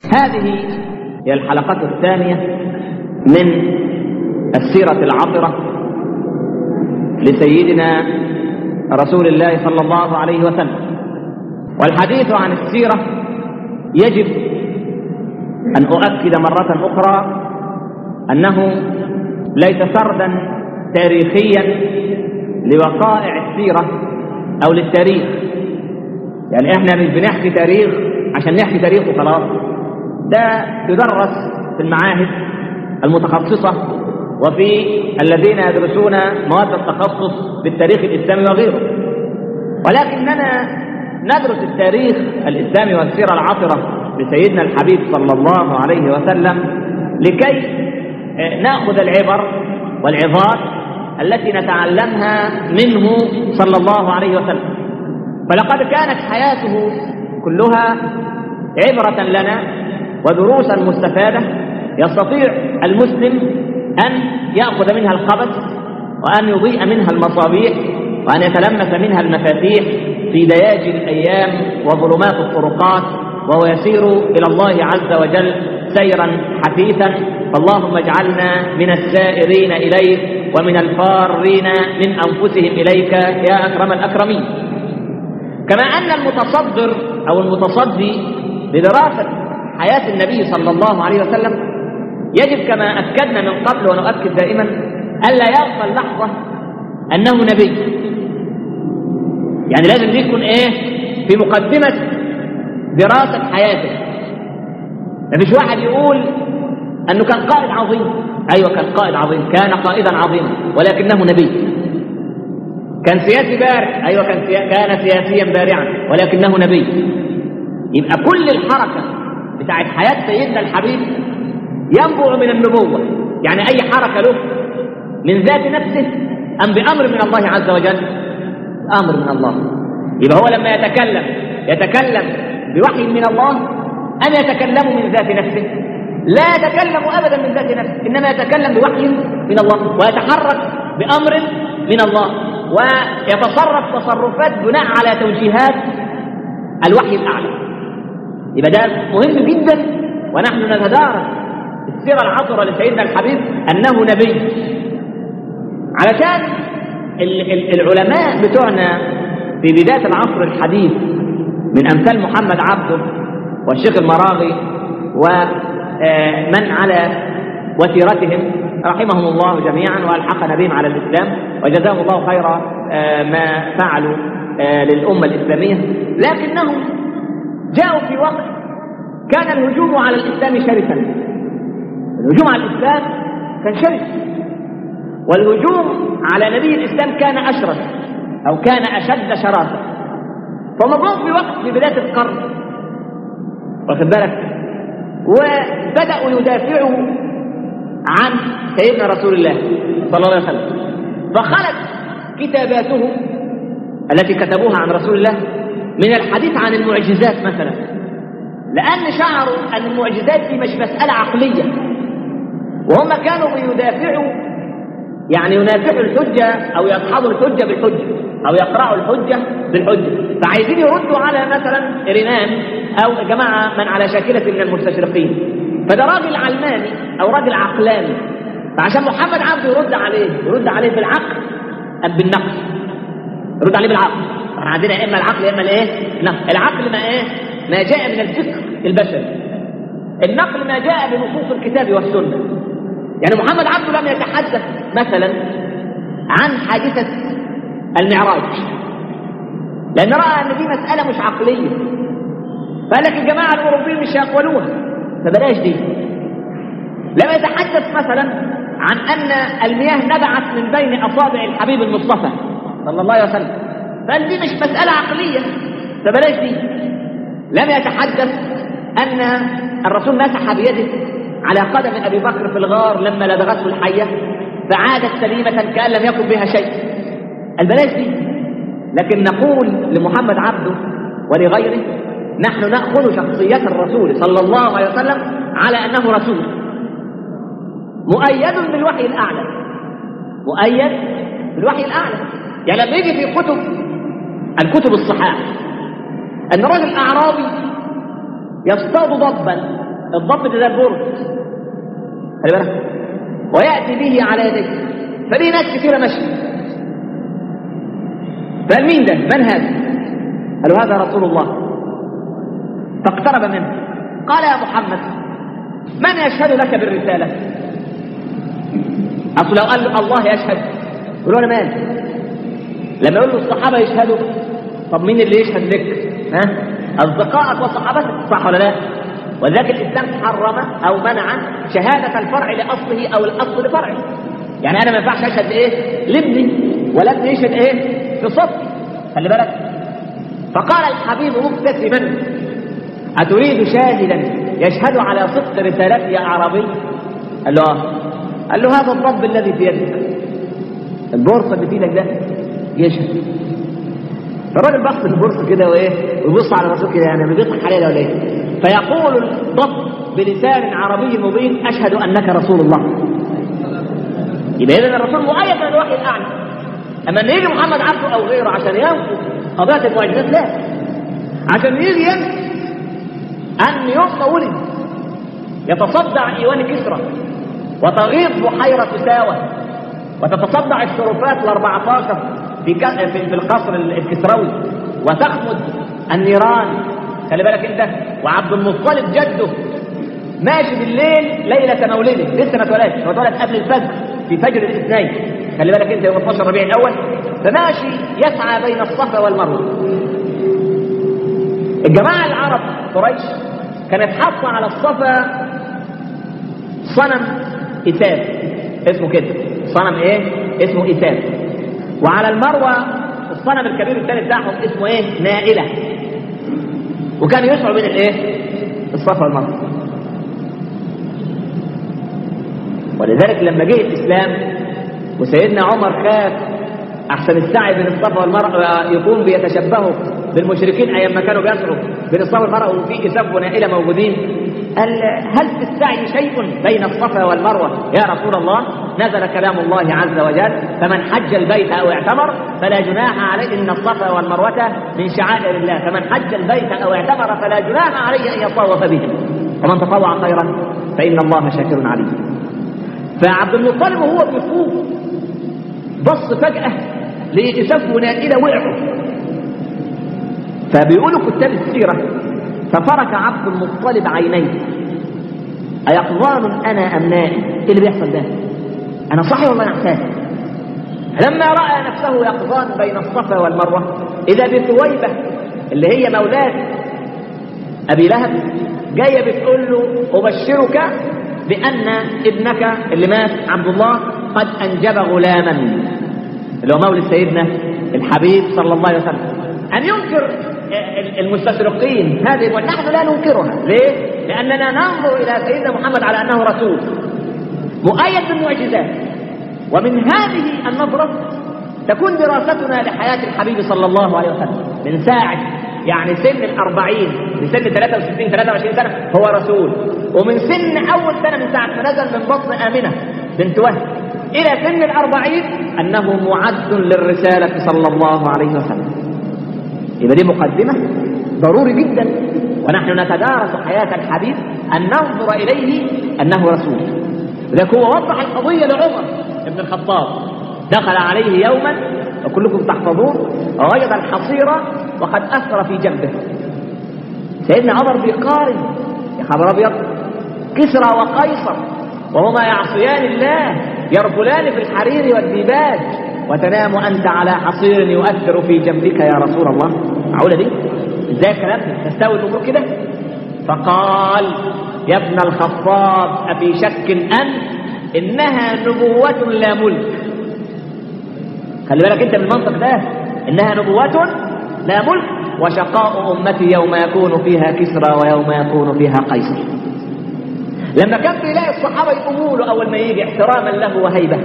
هذه هي الحلقة الثانية من السيرة العطرة لسيدنا رسول الله صلى الله عليه وسلم. والحديث عن السيرة يجب أن أؤكد مرة أخرى أنه ليس سردا تاريخيا لوقائع السيرة أو للتاريخ. يعني احنا مش بنحكي تاريخ عشان نحكي تاريخ وخلاص، ده يدرس في المعاهد المتخصصة وفي الذين يدرسون مواد التخصص بالتاريخ الإسلامي وغيره، ولكننا ندرس التاريخ الإسلامي والسيرة العطرة لسيدنا الحبيب صلى الله عليه وسلم لكي نأخذ العبر والعظات التي نتعلمها منه صلى الله عليه وسلم. فلقد كانت حياته كلها عبرة لنا ودروسا مستفادة يستطيع المسلم أن يأخذ منها الخبث وأن يضيء منها المصابيح وأن يتلمس منها المفاتيح في دياجي الأيام وظلمات الطرقات، وهو يسير إلى الله عز وجل سيرا حثيثا. فاللهم اجعلنا من السائرين إليك ومن الفارين من أنفسهم إليك يا أكرم الأكرمين. كما أن المتصدر أو المتصدي لدراسة حياة النبي صلى الله عليه وسلم يجب كما أكدنا من قبل ونؤكد دائما ألا يغفل لحظة أنه نبي. يعني لازم يكون في مقدمة دراسة حياته. مفيش واحد يقول أنه كان قائد عظيم. أيوة كان قائد عظيم، كان قائدا عظيما، ولكنه نبي. كان سياسي بارع، أيوة كان سياسيا بارعا، ولكنه نبي. يبقى كل الحركة بتاعت حياة سيدنا الحبيب ينبع من النبوة. يعني أي حركة له من ذات نفسه أم بأمر من الله عز وجل؟ أمر من الله. يبقى هو لما يتكلم بوحي من الله أم يتكلم من ذات نفسه؟ لا يتكلم أبدا من ذات نفسه، إنما يتكلم بوحي من الله ويتحرك بأمر من الله ويتصرف تصرفات بناء على توجيهات الوحي الأعلى. يبقى ده مهم جدا ونحن نتدارس السيرة العطرة لسيدنا الحبيب أنه نبي. علشان العلماء بتوعنا في بداية العصر الحديث من أمثال محمد عبده والشيخ المراغي ومن على وتيرتهم رحمهم الله جميعا وألحقنا بهم على الإسلام وجزاهم الله خير ما فعلوا للأمة الإسلامية، لكنهم جاءوا في وقت كان الهجوم على الإسلام شرسا. الهجوم على الإسلام كان شرس، والهجوم على نبي الإسلام كان أشرس أو كان أشد شراسة. فمضوا في وقت في بداية القرن، واخد بالك، وبدأوا يدافعوا عن سيدنا رسول الله صلى الله عليه وسلم. فخلت كتاباته التي كتبوها عن رسول الله من الحديث عن المعجزات مثلا، لأن شعروا أن المعجزات دي مش مسألة عقلية، وهم كانوا بيدافعوا يعني ينافعوا الحجة أو يدحضوا الحجة بالحجة أو يقرعوا الحجة بالحجة. فعايزين يردوا على مثلا إيرينان أو جماعة من على شاكلة من المستشرقين. فده راجل علماني أو راجل عقلاني، فعشان محمد عبده يرد عليه بالعقل أم بالنقل؟ يرد عليه بالعقل. احنا عندنا يا إما العقل يا إما النقل. العقل ما جاء من الفكر البشري، النقل ما جاء بنصوص الكتاب والسنة. يعني محمد عبده لم يتحدث مثلا عن حادثة المعراج لأن رأى أن دي مسألة مش عقلية، فقال لك الجماعة الأوروبيين مش هيقبلوها فبلاش دي. لم يتحدث مثلا عن أن المياه نبعت من بين أصابع الحبيب المصطفى صلى الله عليه وسلم، فقال دي مش مسألة عقلية فبلاش دي. لم يتحدث أن الرسول مسح بيده على قدم أبي بكر في الغار لما لدغته الحية فعادت سليمة كأن لم يكن بها شيء، البلاش دي. لكن نقول لمحمد عبده ولغيره نحن نأخذ شخصية الرسول صلى الله عليه وسلم على أنه رسول مؤيد بالوحي الأعلى، مؤيد بالوحي الأعلى. يعني لما يجي في الكتب الصحاح أن رجل أعرابي يصطاد ضبا الضب ده البرد، خلي بالك، ويأتي به على يديه، فدي ناس كثيرة ماشية. قال مين ده؟ من هذا؟ قالوا هذا رسول الله. فاقترب منه قال يا محمد من يشهد لك بالرسالة؟ أصل لو قال له الله يشهد يقولوا أنا مالي. لما يقول له الصحابة يشهدوا، طب مين اللي يشهد لك؟ أصدقائك وصحابتك، صح ولا لا؟ ولذلك الإسلام حرم أو منع شهادة الفرع لأصله أو الأصل لفرعه. يعني أنا ما ينفعش أشهد إيه؟ لابني، ولا ابني يشهد إيه؟ في صدقي، خلي بالك. فقال الحبيب مبتسما أتريد شاهدا يشهد على صدق رسالتي يا أعرابي؟ قال له قال له هذا الضب الذي في يدك، البورصة اللي في ايدك ده يشهد. فالراجل بص في البورصة كده وايه، ويبص على الرسول كده، يعني بيضحك عليه ولا ايه؟ فيقول الضب بلسان عربي مبين أشهد أنك رسول الله. يبقى إذن الرسول مؤيد من الوحي الأعلى. أما أن يجي محمد عبده أو غيره عشان ينفذ قضايا المعجزات، لا، عشان يجي أن يوم ما ولد يتصدع إيوان كسرى وتغيض بحيرة ساوة وتتصدع الشرفات ال14 في القصر الكسروي وتخمد النيران، خلي بالك انت. وعبد المطلب جده ماشي بالليل ليلة مولده، لسه ما اتولدش، هو اتولد قبل الفجر في فجر الاثنين، خلي بالك انت، يوم 12 ربيع الاول. فماشي يسعى بين الصفا والمروه. الجماعه العرب قريش كانت حاطه على الصفا صنم إساف اسمه كده، صنم ايه؟ اسمه إساف. وعلى المروه الصنم الكبير الثاني بتاعهم اسمه ايه؟ نائله. وكان يسعوا بين الايه؟ الصفا والمروه. ولذلك لما جه الاسلام وسيدنا عمر خاف احسن السعي بين الصفا والمروه يكون بيتشبهوا بالمشركين ايام ما كانوا بيسعوا بين الصفا والمروه وفي إساف ونائله موجودين، قال هل في السعي شيء بين الصفا والمروه يا رسول الله؟ نزل كلام الله عز وجل فمن حج البيت او اعتمر فلا جناح عليه، ان الصفا والمروه من شعائر الله، فمن حج البيت او اعتمر فلا جناح عليه ان يطوف بهم، ومن تطوع خيرا فان الله شاكر عليم. فعبد المطلب وهو بيطوف بص فجأة لإساف ونائلة وقعوا. فبيقولوا كتاب السيرة ففرك عبد المطلب عينيه أيقظان أنا أم نائم؟ إيه اللي بيحصل ده؟ أنا صحي ولا نعسان؟ لما رأى نفسه يقظان بين الصفا والمروة إذا بثويبة اللي هي مولاة أبي لهب جاية بتقول له أبشرك بأن ابنك اللي مات عبد الله قد أنجب غلاما، اللي هو مولد سيدنا الحبيب صلى الله عليه وسلم. أن ينكر المستشرقين هذه ونحن لا ننكرها، ليه؟ لأننا ننظر إلى سيدنا محمد على أنه رسول مؤيد بالمعجزات. ومن هذه النظرة تكون دراستنا لحياة الحبيب صلى الله عليه وسلم من ساعة يعني سن 40 لسن 23 سنة هو رسول، ومن سن أول سنة من ساعة ما نزل من بطن آمنة بنت وهب إلى سن 40 أنه معد للرسالة صلى الله عليه وسلم. يبقى دي مقدمة ضروري جدا، ونحن نتدارس حياة الحبيب أن ننظر إليه أنه رسول. لذلك هو وضح القضية لعمر بن الخطاب، دخل عليه يوما وكلكم تحفظون غيض الحصيرة وقد أثر في جنبه. سيدنا عمر بيقارن، يا خبر أبيض، كسرى وقيصر وهما يعصيان الله يرفلان في الحرير والديباج وتنام أنت على حصير يؤثر في جنبك يا رسول الله. معقولة دي؟ ازاي الكلام ده؟ تستوي الأمور كده؟ فقال يا ابن الخطاب أفي شك أنت؟ إنها نبوة لا ملك. خلي بالك انت من المنطق ده، إنها نبوة لا ملك وشقاء أمتي يوم يكون فيها كسرى ويوم يكون فيها قيصر. لما كان بيلاقي الصحابة يقوموا له أول ما يجي احتراما له وهيبة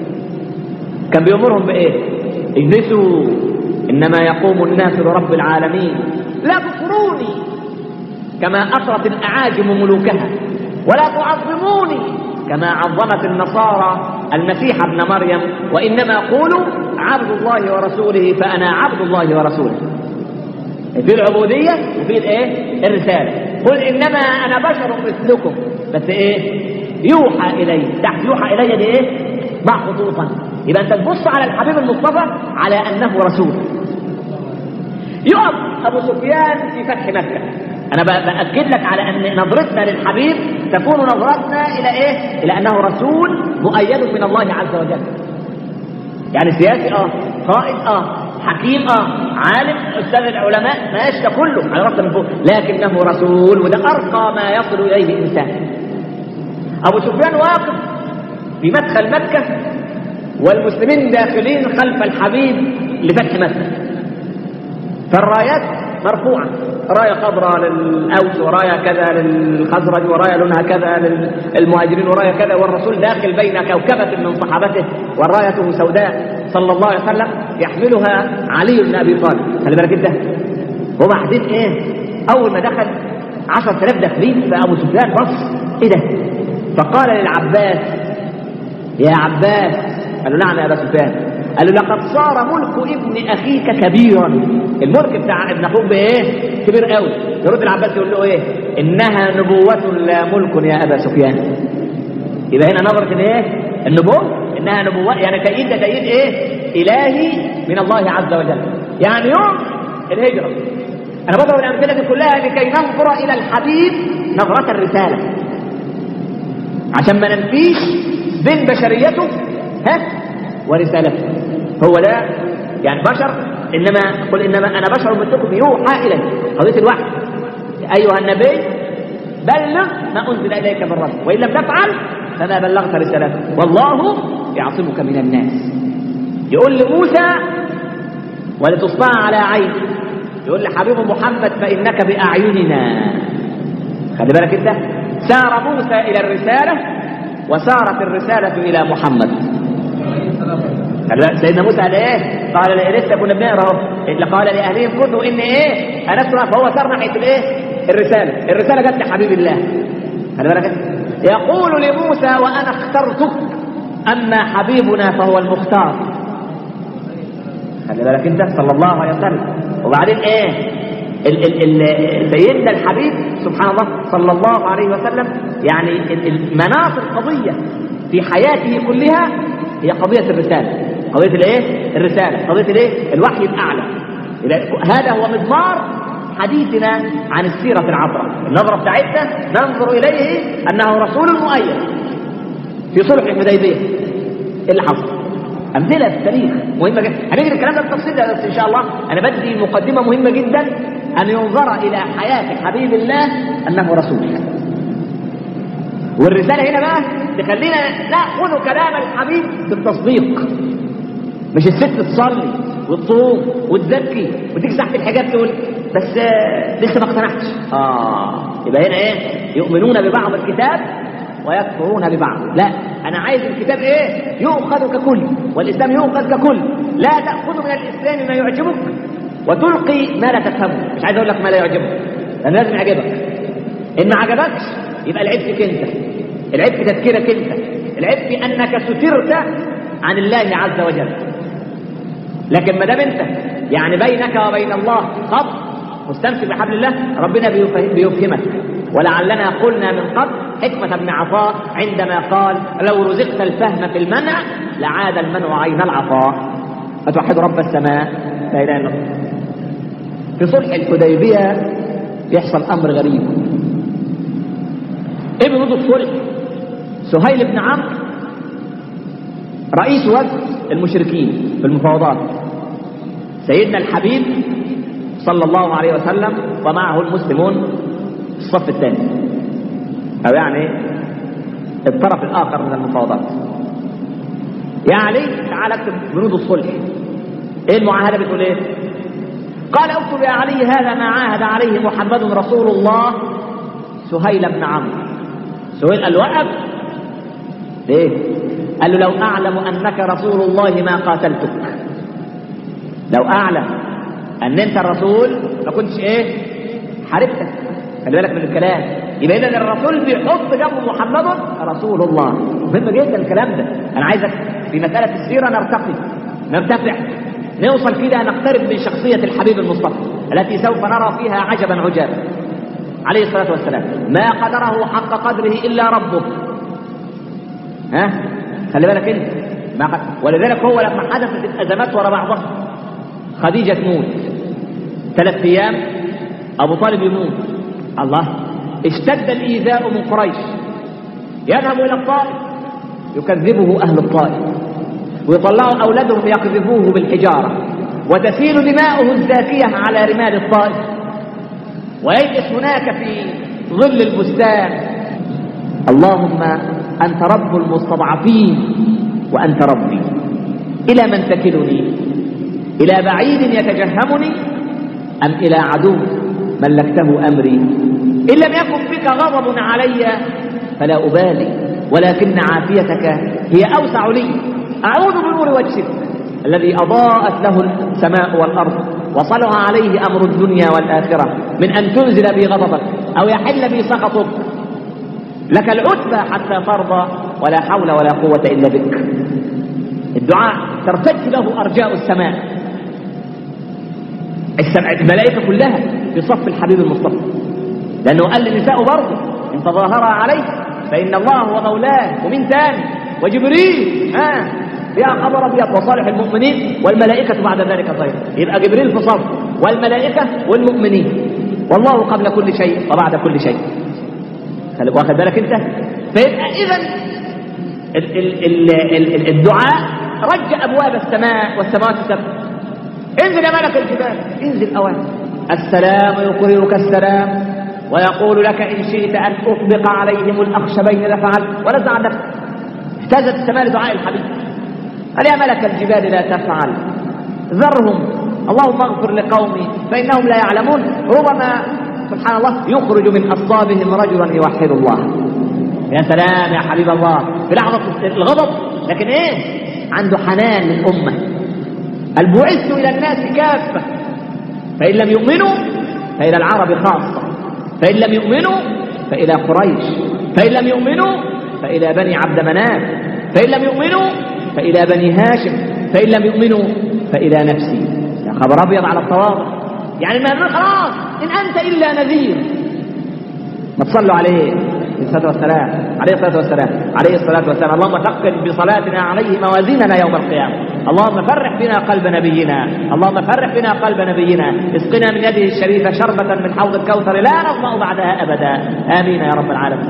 كان بيأمرهم بإيه؟ اجلسوا إنما يقوم الناس لرب العالمين لا تكفروني كما أطرت الأعاجم ملوكها ولا تعظموني كما عظمت النصارى المسيح ابن مريم، وإنما قولوا عبد الله ورسوله فأنا عبد الله ورسوله. في العبودية وفي الايه؟ الرسالة. قل انما انا بشر مثلكم، بس ايه؟ يوحى الي. تحت يوحى الي دي ايه؟ ضع خطوطا. يبقى انت تبص على الحبيب المصطفى على انه رسول. يقف ابو سفيان في فتح مكة. انا باكد لك على ان نظرتنا للحبيب تكون نظرتنا الى ايه؟ الى انه رسول مؤيد من الله عز وجل. يعني سياسي قائد حكيم عالم استاذ العلماء، ماشي ده كله على راسنا من فوق، لكنه رسول، وده ارقى ما يصل اليه انسان. ابو سفيان واقف في مدخل مكة والمسلمين داخلين خلف الحبيب لفتح مكة، فالرايات مرفوعة، راية خضراء للأوس وراية كذا للخزرج وراية لونها كذا للمهاجرين وراية كذا، والرسول داخل بين كوكبة من صحابته ورايته سوداء صلى الله عليه وسلم يحملها علي بن أبي طالب. خلي بالك انت. وبعدين ايه؟ أول ما دخل 10,000 داخلين، فأبو سفيان بص ايه ده؟ فقال للعباس: يا عباس. قال له: نعم يا أبا سفيان. قال له: لقد صار ملك ابن أخيك كبيرا. الملك بتاع ابن أخوك بإيه؟ كبير قوي. يرد العباس يقول له إيه؟ إنها نبوة لا ملك يا أبا سفيان. يبقى هنا نظرة الإيه؟ النبوة. إنها نبوة يعني تأييد، ده تأييد إيه؟ إلهي من الله عز وجل. يعني يوم الهجرة أنا بضرب الأمثلة دي كلها لكي ننظر إلى الحبيب نظرة الرسالة، عشان ما ننفيش بين بشريته ورسالته. هو ده يعني بشر، انما قل انما انا بشر مثلكم يوحى الي. قضيه الوحي: ايها النبي بلغ ما انزل اليك من ربك، وان لم تفعل فما بلغت رسالته والله يعصمك من الناس. يقول لموسى: ولتصنع على عيني. يقول لحبيبه محمد: فانك باعيننا. خلي بالك انت. سار موسى الى الرساله وسارت الرساله الى محمد. سيدنا موسى قال ايه؟ قال لسه كنا بنقرا اهو، قال لاهلهم كتوا ان ايه؟ انسوا. فهو صار ناحيه الايه؟ الرساله جت لحبيب الله. خلي بالك. يقول لموسى: وانا اخترتك، اما حبيبنا فهو المختار. خلي بالك انت صلى الله عليه وسلم. وبعدين ايه؟ سيدنا الحبيب سبحان الله صلى الله عليه وسلم، يعني المناط القضيه في حياته كلها هي قضية الرسالة. قضية الايه؟ الرسالة. قضية الايه؟ الوحي الأعلى. هذا هو مضمار حديثنا عن السيرة العطرة. النظرة بتاعتنا ننظر إليه أنه رسول مؤيد. في صلح الحديبية إيه اللي حصل؟ أمثلة في التاريخ مهمة جدا. هنجري الكلام ده بالتفصيل بس إن شاء الله. أنا بدي مقدمة مهمة جدا، أن ينظر إلى حياة حبيب الله أنه رسول. والرسالة هنا بقى تخلينا نأخذ كلام الحبيب بالتصديق، مش الست تصلي وتصوم وتزكي وتيجي تحت الحجاب تقول بس لسه ما اقتنعتش. يبقى هنا ايه؟ يؤمنون ببعض الكتاب ويكفرون ببعض. لا، انا عايز الكتاب ايه؟ يؤخذ ككل، والاسلام يؤخذ ككل. لا تأخذ من الاسلام ما يعجبك وتلقي ما لا تفهمه. مش عايز اقول لك ما لا يعجبك، لأن لازم يعجبك. ان ما عجبكش يبقى العيب فيك انت، العيب في تفكيرك انت، العيب في انك سترت عن الله عز وجل. لكن ما دام انت يعني بينك وبين الله خط مستمسك بحبل الله، ربنا بيفهمك. ولعلنا قلنا من قبل حكمة ابن عطاء عندما قال: لو رزقت الفهم في المنع لعاد المنع عين العطاء. فتوحد رب السماء لا اله الا الله. في صلح الحديبية يحصل امر غريب. ابن ضد الصلح سهيل بن عمرو رئيس وفد المشركين في المفاوضات. سيدنا الحبيب صلى الله عليه وسلم ومعه المسلمون في الصف الثاني، او يعني الطرف الاخر من المفاوضات. يا علي تعال اكتب بنود الصلح. ايه المعاهده بتقول ايه؟ قال: اكتب يا علي هذا ما عاهد عليه محمد رسول الله سهيل بن عمرو. سهيل قال له: وقف. ليه؟ قال له: لو اعلم انك رسول الله ما قاتلتك. لو اعلم ان انت الرسول ما كنتش ايه؟ حاربتك. خلي بالك من الكلام. يبقى اذا الرسول بيحط جنب محمد رسول الله. مهم جدا الكلام ده. انا عايزك في مساله السيره نرتقي نرتفع، نوصل كده نقترب من شخصيه الحبيب المصطفى. التي سوف نرى فيها عجبا عجابا عليه الصلاة والسلام. ما قدره حق قدره إلا ربه. خلي بالك انت ولذلك هو لما حدثت الأزمات ورا بعضها، خديجة تموت 3 أيام، أبو طالب يموت، الله، اشتد الإيذاء من قريش، يذهب إلى الطائف يكذبه أهل الطائف ويطلعوا أولادهم يقذفوه بالحجارة وتسيل دماؤه الزاكية على رمال الطائف، ويجلس هناك في ظل البستان: اللهم أنت رب المستضعفين وأنت ربي، إلى من تكلني؟ إلى بعيد يتجهمني أم إلى عدو ملكته أمري؟ إن لم يكن بك غضب علي فلا أبالي، ولكن عافيتك هي أوسع لي. أعوذ بنور وجهك الذي أضاءت له السماء والأرض وصلح عليه أمر الدنيا والآخرة من أن تنزل بي غضبك أو يحل بي سخطك. لك العتبى حتى ترضى، ولا حول ولا قوة إلا بك. الدعاء ترتج له أرجاء السماء، الملائكة كلها في صف الحبيب المصطفى، لأنه قال للنساء برضه: إن تظاهر عليه فإن الله هو مولاه، ومن تاني؟ وجبريل، يا خبر أبيض، وصالح المؤمنين والملائكة بعد ذلك ظهير. يبقى جبريل في صف والملائكة والمؤمنين، والله قبل كل شيء وبعد كل شيء. واخد بالك انت؟ فيبقى إذن الدعاء رج أبواب السماء والسماوات السبع. انزل يا ملك الجبال، انزل أوان. السلام يقرئك السلام ويقول لك إن شئت أن أطبق عليهم الأخشبين لفعل ولزع دفع. احتاجت السماء لدعاء الحبيب: قال يا ملك الجبال لا تفعل، ذرهم، اللهم اغفر لقومي فإنهم لا يعلمون. ربما سبحان الله يخرج من أصلابهم رجلا يوحد الله. يا سلام يا حبيب الله، في لحظة الغضب لكن عنده حنان للأمة. قال: بعثت إلى الناس كافة، فإن لم يؤمنوا فإلى العرب خاصة، فإن لم يؤمنوا فإلى قريش، فإن لم يؤمنوا فإلى بني عبد مناف، فإن لم يؤمنوا فإلى بني هاشم، فإن لم يؤمنوا فإلى نفسي. يا خبر أبيض على التواضع. يعني ما خلاص، إن أنت إلا نذير. ما تصلوا عليه الصلاة والسلام، عليه الصلاة والسلام، عليه الصلاة والسلام. اللهم ثقل بصلاتنا عليه موازيننا يوم القيامة. اللهم فرح بنا قلب نبينا، اللهم فرح بنا قلب نبينا. اسقنا من يده الشريفة شربة من حوض الكوثر لا نظمأ بعدها أبدا، آمين يا رب العالمين.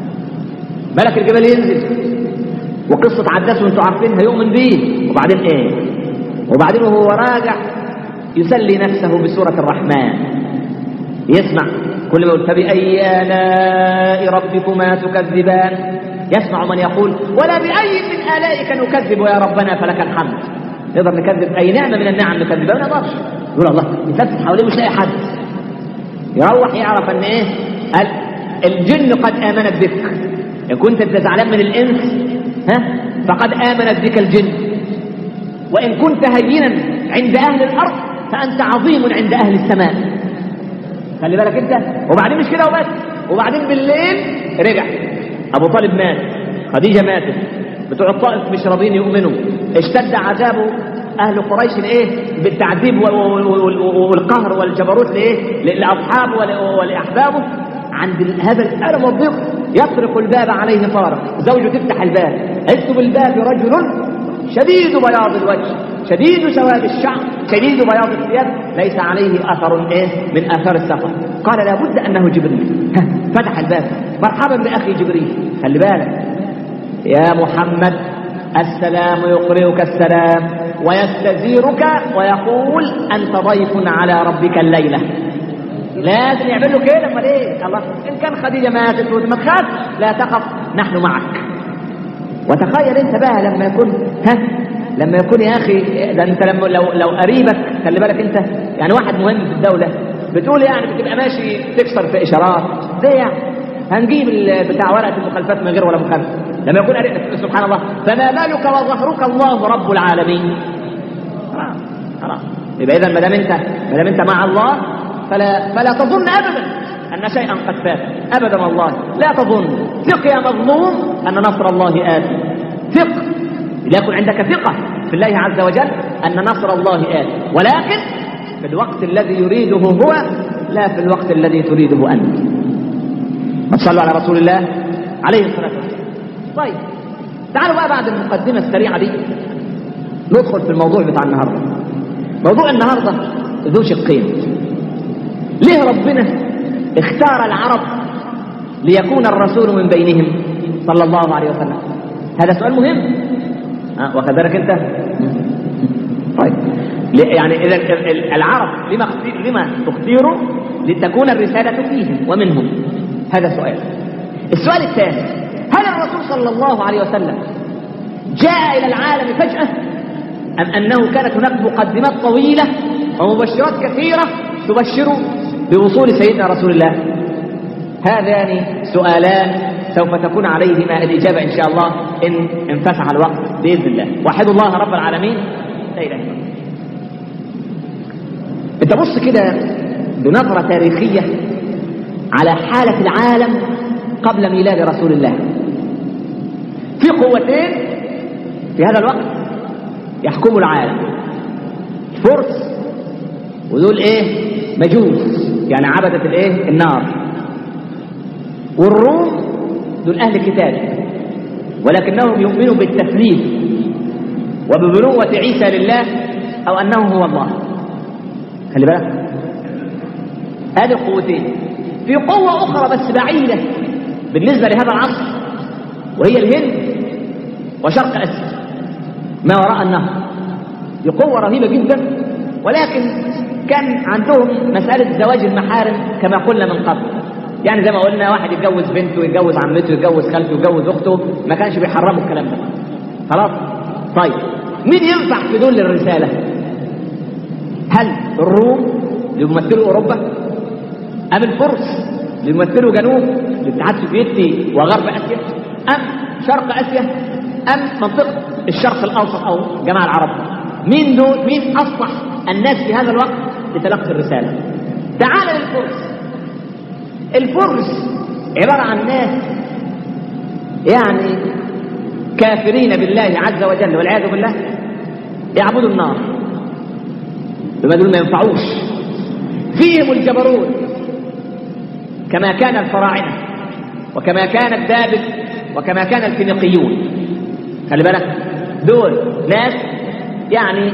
ملك الجبل ينزل، وقصة عداس وانتوا عارفينها، يؤمن به، وبعدين وبعدين وهو راجع يسلي نفسه بسورة الرحمن، يسمع كل ما يقول: فبأي آلاء ربكما تكذبان. يسمع من يقول: ولا بأي من آلائك نكذب يا ربنا فلك الحمد. نقدر نكذب أي نعمة من النعم نكذبها؟ ما نقدرش. يقول الله يفتح حواليه مش لاقي حد. يروح يعرف ان الجن قد آمنت بك. إن كنت انت زعلان من الإنس فقد آمنت بك الجن، وإن كنت هينا عند أهل الأرض فأنت عظيم عند أهل السماء. خلي بالك انت. وبعدين مش كده وبس، وبعدين بالليل رجع أبو طالب مات، خديجة ماتت، بتوع الطائف مش راضين يؤمنوا، اشتد عذاب أهل قريش بالتعذيب والقهر والجبروت لأصحابه ولأحبابه. عند هذا الألم والضيق يطرق الباب عليه طارق، زوجه تفتح الباب: اكتب الباب رجل شديد بياض الوجه، شديد سواد الشعر، شديد بياض الثياب، ليس عليه أثر من آثار السفر. قال: لابد أنه جبريل. فتح الباب: مرحبا بأخي جبريل. خلي بالك يا محمد، السلام يقرئك السلام ويستزيرك ويقول: أنت ضيف على ربك الليلة. لازم يعمل له كده. لما ليه الله؟ إن كان خديجة ماتت وما تخافش، لا تخف، نحن معك. وتخيل انت بقى لما يكون يا اخي، ده انت لو قريبك، خلي بالك انت، يعني واحد مهم في الدولة، بتقول يعني بتبقى ماشي تكسر في اشارات ده، يعني هنجيب بتاع ورقة المخالفات من غير ولا مخالفة. لما يكون قريبك سبحان الله، فما بالك وظهرك الله رب العالمين. خلاص. يبقى اذا ما دام انت مع الله فلا تظن ابدا أن شيئا قد فات أبدا. والله لا تظن. ثق يا مظلوم أن نصر الله آتي. ثق، ليكن عندك ثقة في الله عز وجل أن نصر الله آتي. ولكن في الوقت الذي يريده هو، لا في الوقت الذي تريده أنت. ما صلوا على رسول الله عليه الصلاة والسلام. طيب تعالوا بقى بعد المقدمة السريعة دي ندخل في الموضوع بتاع النهاردة. موضوع النهاردة ذو شقين. ليه ربنا اختار العرب ليكون الرسول من بينهم صلى الله عليه وسلم؟ هذا سؤال مهم. واخد بالك انت؟ طيب يعني اذا العرب لما تختيروا؟ لتكون الرسالة فيهم ومنهم. هذا سؤال. السؤال الثاني: هل الرسول صلى الله عليه وسلم جاء إلى العالم فجأة، أم أنه كانت هناك مقدمات طويلة ومبشرات كثيرة تبشر بوصول سيدنا رسول الله؟ هذان سؤالان سوف تكون عليهما الإجابة إن شاء الله إن انفتح الوقت بإذن الله. وحد الله رب العالمين لا إله إلا الله. أنت بص كده بنظرة تاريخية على حالة العالم قبل ميلاد رسول الله. في قوتين في هذا الوقت يحكموا العالم: الفرس، ودول ايه؟ مجوس، يعني عبدة الايه؟ النار. والروم، دول اهل الكتاب ولكنهم يؤمنوا بالتثليث وببنوة عيسى لله او انه هو الله. خلي بالك، هذه القوتين. في قوة اخرى بس بعيدة بالنسبة لهذا العصر، وهي الهند وشرق اسيا ما وراء النهر. دي قوة رهيبة جدا، ولكن كان عندهم مسألة زواج المحارم كما قلنا من قبل. يعني زي ما قلنا، واحد يتجوز بنته، يتجوز عمته، يتجوز خالته، يتجوز اخته، ما كانش بيحرموا الكلام ده. خلاص؟ طيب مين ينفع في دول الرسالة؟ هل الروم اللي بيمثلوا اوروبا، ام الفرس اللي بيمثلوا جنوب الاتحاد السوفيتي وغرب اسيا، ام شرق اسيا، ام منطقة الشرق الاوسط او جماعة العرب؟ مين دول؟ مين اصلح الناس في هذا الوقت لتلقي الرسالة؟ تعال للفرس. الفرس عبارة عن ناس يعني كافرين بالله عز وجل والعياذ بالله، يعبدوا النار، بما دول ما ينفعوش. فيهم الجبروت كما كان الفراعنة وكما كان الدابس وكما كان الفينيقيون. خلي بالك، دول ناس يعني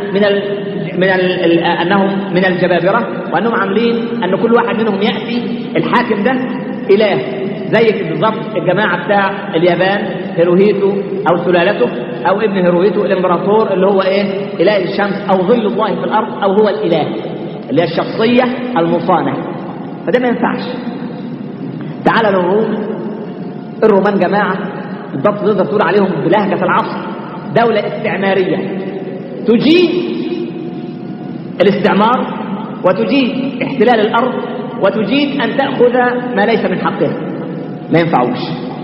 انهم من الجبابرة، وانهم عاملين ان كل واحد منهم يأتي الحاكم ده اله، زي بالضبط الجماعة بتاع اليابان هيروهيتو او سلالته او ابن هيروهيتو الامبراطور اللي هو ايه؟ اله الشمس او ظل الله في الارض، او هو الاله اللي هي الشخصية المصانع. فده ما ينفعش. تعال للروم. الرومان جماعة بالضبط تقدر تقول عليهم بلهجة العصر دولة استعمارية تجيد الاستعمار وتجيد احتلال الأرض وتجيد أن تأخذ ما ليس من حقها. ما ينفعوش.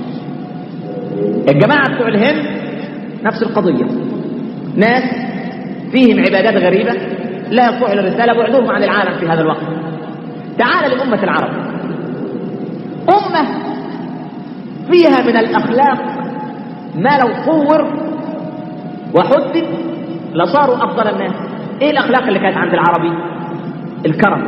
الجماعة بتوع الهند نفس القضية، ناس فيهم عبادات غريبة لا يصلح للرسالة، بعدهم عن العالم في هذا الوقت. تعال لأمة العرب، أمة فيها من الأخلاق ما لو صور وحدد لصاروا أفضل الناس. إيه الأخلاق اللي كانت عند العربي؟ الكرم.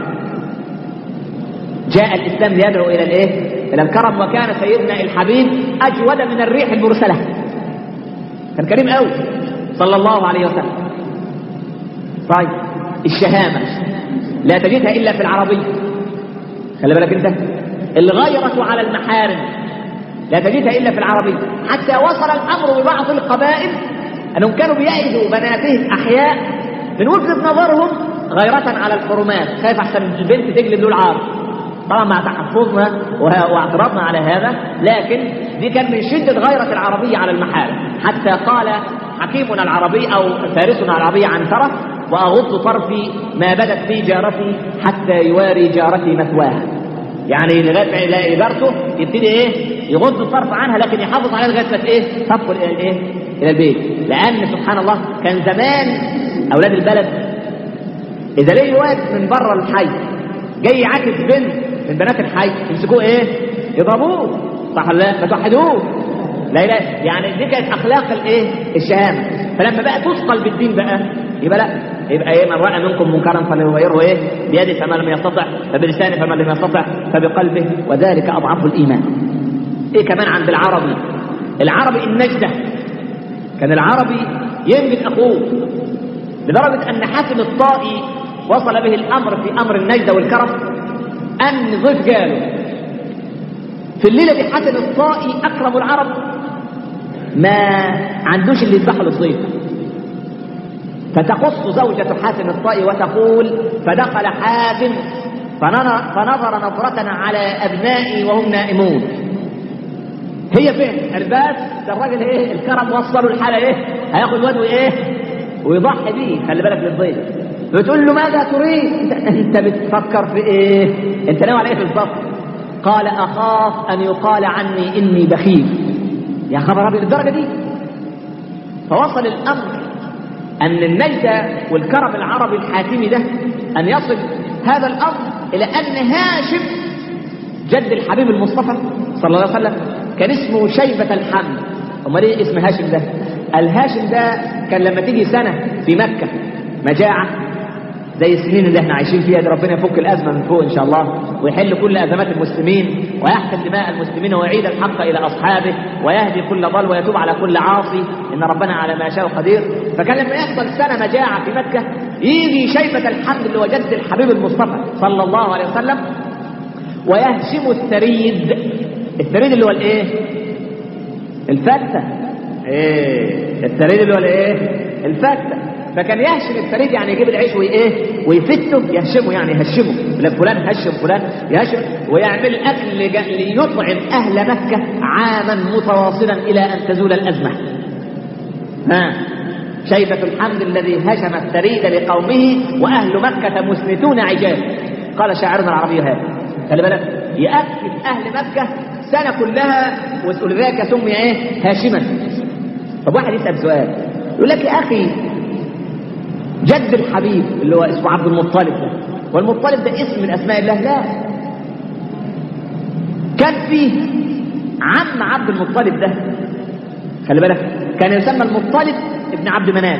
جاء الإسلام ليدعو إلى الإيه؟ إلى الكرم. وكان سيدنا الحبيب أجود من الريح المرسلة، كان كريم قوي صلى الله عليه وسلم. طيب الشهامة لا تجدها إلا في العربي. خلي بالك أنت، الغيرة على المحارم لا تجدها إلا في العربي. حتى وصل الأمر ببعض القبائل أنهم كانوا بيأيدوا بناتهم أحياء من وجهة نظرهم غيرة على الحرمات، خايف أحسن البنت تجلب له العار. طبعا مع تحفظنا واعتراضنا على هذا، لكن دي كان من شدة غيرة العربية على المحارم. حتى قال حكيمنا العربي أو فارسنا العربي عنترة: وأغض طرفي ما بدت في جارتي حتى يواري جارتي مثواها. يعني لغاية ما يلاقي جارته يبتدي ايه؟ يغض الطرف عنها، لكن يحافظ عليها لغاية ما ايه؟ تدخل الى الايه؟ الى البيت. لأن سبحان الله كان زمان أولاد البلد إذا ليه واد من بره الحي جاي يعاكس بنت من بنات الحي يمسكوه ايه؟ يضربوه. صح ولا لا؟ فتوحدوه. لا لا، يعني دي كانت أخلاق الايه؟ الشهامة. فلما بقى تثقل بالدين بقى يبقى لا، يبقى ايه؟ من راى منكم منكرا فليغيره ايه؟ بيده، فما لم يستطع فبلسانه، فما لم يستطع فبقلبه، وذلك اضعف الايمان. ايه كمان عند العربي النجده، كان العربي ينجد اخوه، لدرجه ان حاتم الطائي وصل به الامر في امر النجده والكرم ان ضيف جاله في الليله دي. حاتم الطائي اكرم العرب، ما عندوش اللي يذبحه للضيف، فتقص زوجة حاتم الطائي وتقول: فدخل حاتم فنظر نظرة على أبنائي وهم نائمون. هي فين؟ الباس ده الراجل ايه؟ الكرم وصلوا الحالة ايه؟ هياخد واد وايه؟ ويضحي بيه، خلي بالك للضيف. بتقول له: ماذا تريد؟ انت بتفكر في ايه؟ انت ناوي على ايه بالظبط؟ قال: اخاف ان يقال عني اني بخيل. يا خبر ابيض للدرجة دي! فوصل الامر ان النجدة والكرم العربي الحاتمي ده ان يصل هذا الامر الى ان هاشم جد الحبيب المصطفى صلى الله عليه وسلم كان اسمه شيبة الحمد. امال ايه اسم هاشم ده؟ الهاشم ده كان لما تيجي سنة في مكة مجاعة زي السنين اللي احنا عايشين فيها دي، ربنا يفك الازمة من فوق ان شاء الله، ويحل كل ازمات المسلمين، ويحسن دماء المسلمين، ويعيد الحق الى اصحابه، ويهدي كل ضال، ويتوب على كل عاصي، ان ربنا على ما يشاء قدير. فكان لما يحصل سنة مجاعة في مكة يجي شيبة الحمد اللي هو جد الحبيب المصطفى صلى الله عليه وسلم ويهشم الثريد. الثريد اللي هو الايه؟ الفتة. ايه الثريد اللي هو الايه؟ الفتة. فكان يهشم الثريد يعني يجيب العيش وايه؟ ويفته، يهشمه يعني يهشمه، لك فلان هشم فلان يهشم، ويعمل اكل ليطعم اهل مكة عاما متواصلا الى ان تزول الازمة. شيبة الحمد الذي هشم الثريد لقومه واهل مكة مسنتون عجاز، قال شاعرنا العربي هذا. خلي بالك، يأكل اهل مكة سنة كلها، ولذلك سمي ايه؟ هاشما. طب واحد يسأل سؤال يقول لك: يا اخي جد الحبيب اللي هو اسمه عبد المطلب ده، والمطلب ده اسم من اسماء الله؟ لا، كان فيه عم عبد المطلب ده، خلي بالك، كان يسمى المطلب ابن عبد مناف،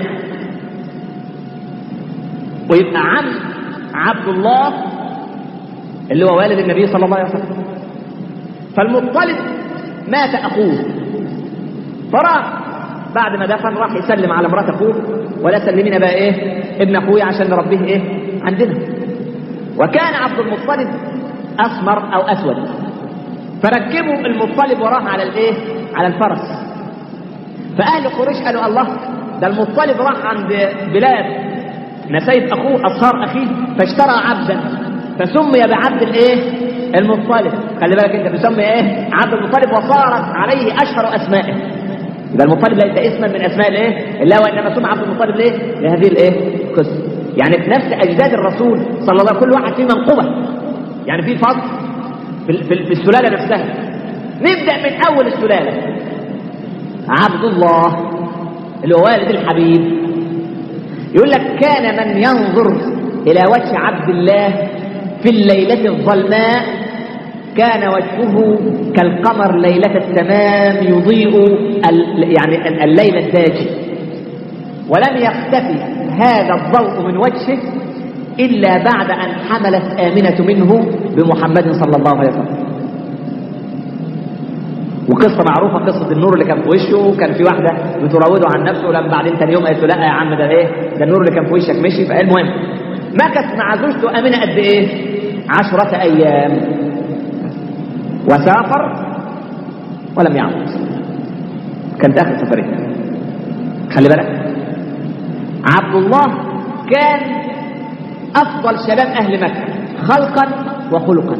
ويبقى عم عبد الله اللي هو والد النبي صلى الله عليه وسلم. فالمطلب مات اخوه، فراح بعد ما دفن راح يسلم على مرات اخوه، ولا سلمينا بقى ايه ابن اخويا عشان نربيه ايه عندنا. وكان عبد المطلب اسمر او اسود، فركبوا المطلب وراه على الايه؟ على الفرس. فاهل قريش قالوا: الله، ده المطلب راح عند بلاد نسيب اخوه اصهار اخيه فاشترى عبدا فسمي بعبد الايه؟ المطلب. خلي بالك انت، بيسمي ايه؟ عبد المطلب، وصارت عليه اشهر اسمائه. يبقى المطلب ليس اسما من اسماء الايه؟ الله، وانما سمى عبد المطلب ليه؟ لهذه الايه؟ القصه. يعني في نفس اجداد الرسول صلى الله عليه وسلم كل واحد فيه منقبه، يعني في فضل في السلاله نفسها. نبدا من اول السلاله. عبد الله اللي هو والد الحبيب يقول لك: كان من ينظر الى وجه عبد الله في الليله الظلماء كان وجهه كالقمر ليلة التمام يضيء يعني الليل الداجي، ولم يختفي هذا الضوء من وجهه إلا بعد أن حملت آمنة منه بمحمد صلى الله عليه وسلم. وقصة معروفة، قصة النور اللي كان في وشه، كان في واحدة بتراوده عن نفسه، ولما بعدين تاني يوم قالت له: لا يا عم، ده ايه؟ ده النور اللي كان في وشك مشي. فالمهم مكث مع زوجته آمنة قد ايه؟ 10 أيام، وسافر ولم يعود. كانت آخر سفرية. خلي بالك، عبد الله كان أفضل شباب أهل مكة خلقا وخلقا.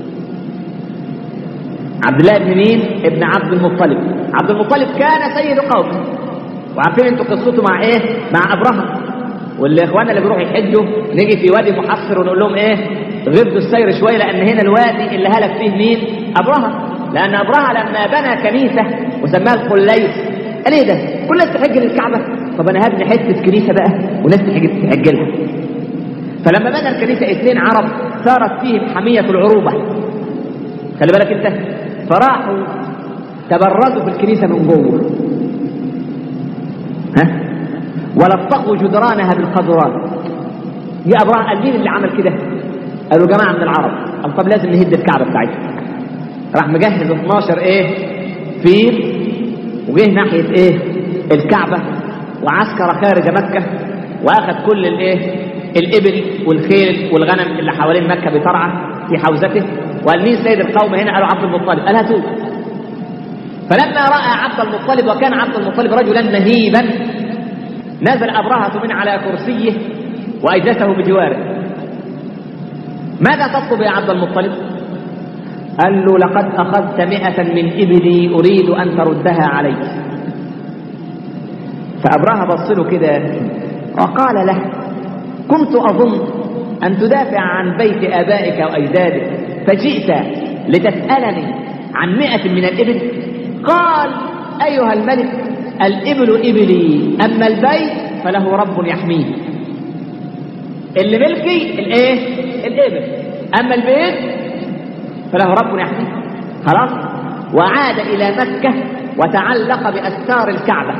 عبد الله بن مين؟ ابن عبد المطلب. عبد المطلب كان سيد قومه، وعارفين انتوا قصته مع ايه؟ مع أبرهة. واللي اخوانا اللي بيروحوا يحجوا نيجي في وادي محصر ونقول لهم ايه؟ غردوا السير شويه، لان هنا الوادي اللي هلك فيه مين؟ أبرهة. لان أبرهة لما بنى كنيسه وسماها القليس قال: ايه ده؟ كل الناس تحج للكعبه، طب انا هبني حته كنيسه بقى وناس تحج لها. فلما بنى الكنيسه 2 عرب صارت فيهم حميه العروبه، خلي بالك انت، فراحوا تبرزوا في الكنيسه من جوه، ولطقوا جدرانها بالقذرات، يا ابراهيم قال مين اللي عمل كده؟ قالوا جماعه من العرب. قال طب لازم نهد الكعبه بتاعتنا. راح مجهز 12 فيل وجه ناحيه الكعبه وعسكر خارج مكه واخذ كل الابل والخيل والغنم اللي حوالين مكه بترعى في حوزته. وقال مين سيد القوم هنا؟ قالوا عبد المطلب. قال هاتوه. فلما راى عبد المطلب وكان عبد المطلب رجلا نهيبا نزل ابرهه من على كرسيه واجلسه بجواره. ماذا تطلب يا عبد المطلب؟ قال له لقد اخذت 100 من ابلي اريد ان تردها علي. فابرهه بص له كده وقال له كنت اظن ان تدافع عن بيت ابائك واجدادك فجئت لتسالني عن 100 من الابل. قال ايها الملك الابل ابلي اما البيت فله رب يحميه. اللي ملكي الابل، اما البيت فله رب يحميه. خلاص. وعاد الى مكه وتعلق باستار الكعبه.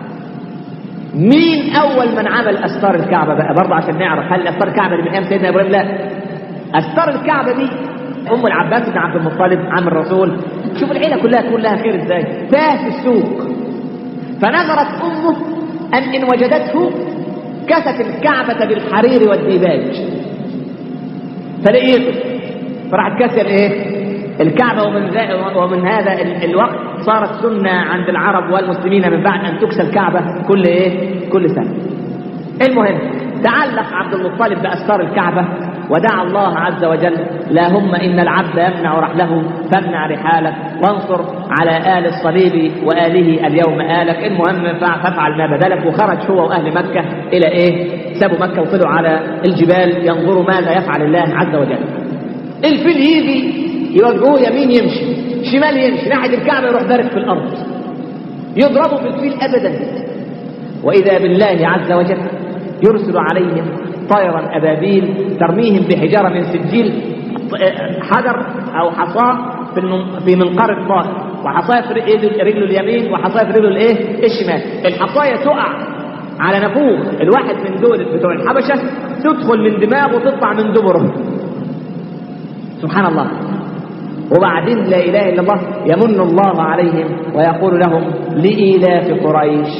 مين اول من عمل استار الكعبه بقى برضه عشان نعرف هل استار الكعبه دي من ايام سيدنا ابراهيم؟ لا، استار الكعبه دي ام العباس بن عبد المطلب عم الرسول. شوف العيله كلها تقول لها خير ازاي. تاه في السوق فنظرت امه ان وجدته كست الكعبه بالحرير والديباج فلقيته فراحت كسر الكعبه. ومن هذا الوقت صارت سنه عند العرب والمسلمين من بعد ان تكسى الكعبه كل سنه. المهم تعلق عبد المطلب باستار الكعبه ودعا الله عز وجل اللهم ان العبد يمنع رحله فامنع رحالك وانصر على آل الصليب وآله اليوم آلك. المهم فافعل ما بدلك. وخرج هو واهل مكه الى سابوا مكه وطلعوا على الجبال ينظروا ماذا يفعل الله عز وجل. الفيل يجي يوجهوه يمين يمشي شمال يمشي ناحيه الكعبه يروح بارك في الارض يضربوا بالفيل ابدا. واذا بالله عز وجل يرسل عليهم طيرا ابابيل ترميهم بحجاره من سجيل، حجر او حصاه في منقار الطائر، وحصايه في رجله اليمين وحصايه في رجله الشمال. الحصايه تقع على نافوخ الواحد من دول بتوع الحبشه تدخل من دماغه وتطلع من دبره. سبحان الله. وبعدين لا اله الا الله يمن الله عليهم ويقول لهم لإيلاف قريش.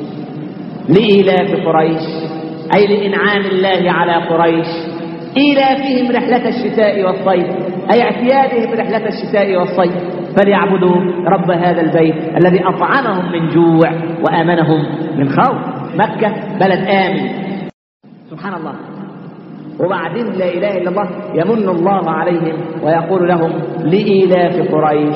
لإيلاف قريش أي لإنعام الله على قريش إيلافهم رحلة الشتاء والصيف أي اعتيادهم رحلة الشتاء والصيف فليعبدوا رب هذا البيت الذي أطعمهم من جوع وآمنهم من خوف. مكة بلد آمن. سبحان الله. وبعدين لا إله إلا الله يمن الله عليهم ويقول لهم لإيلاف قريش.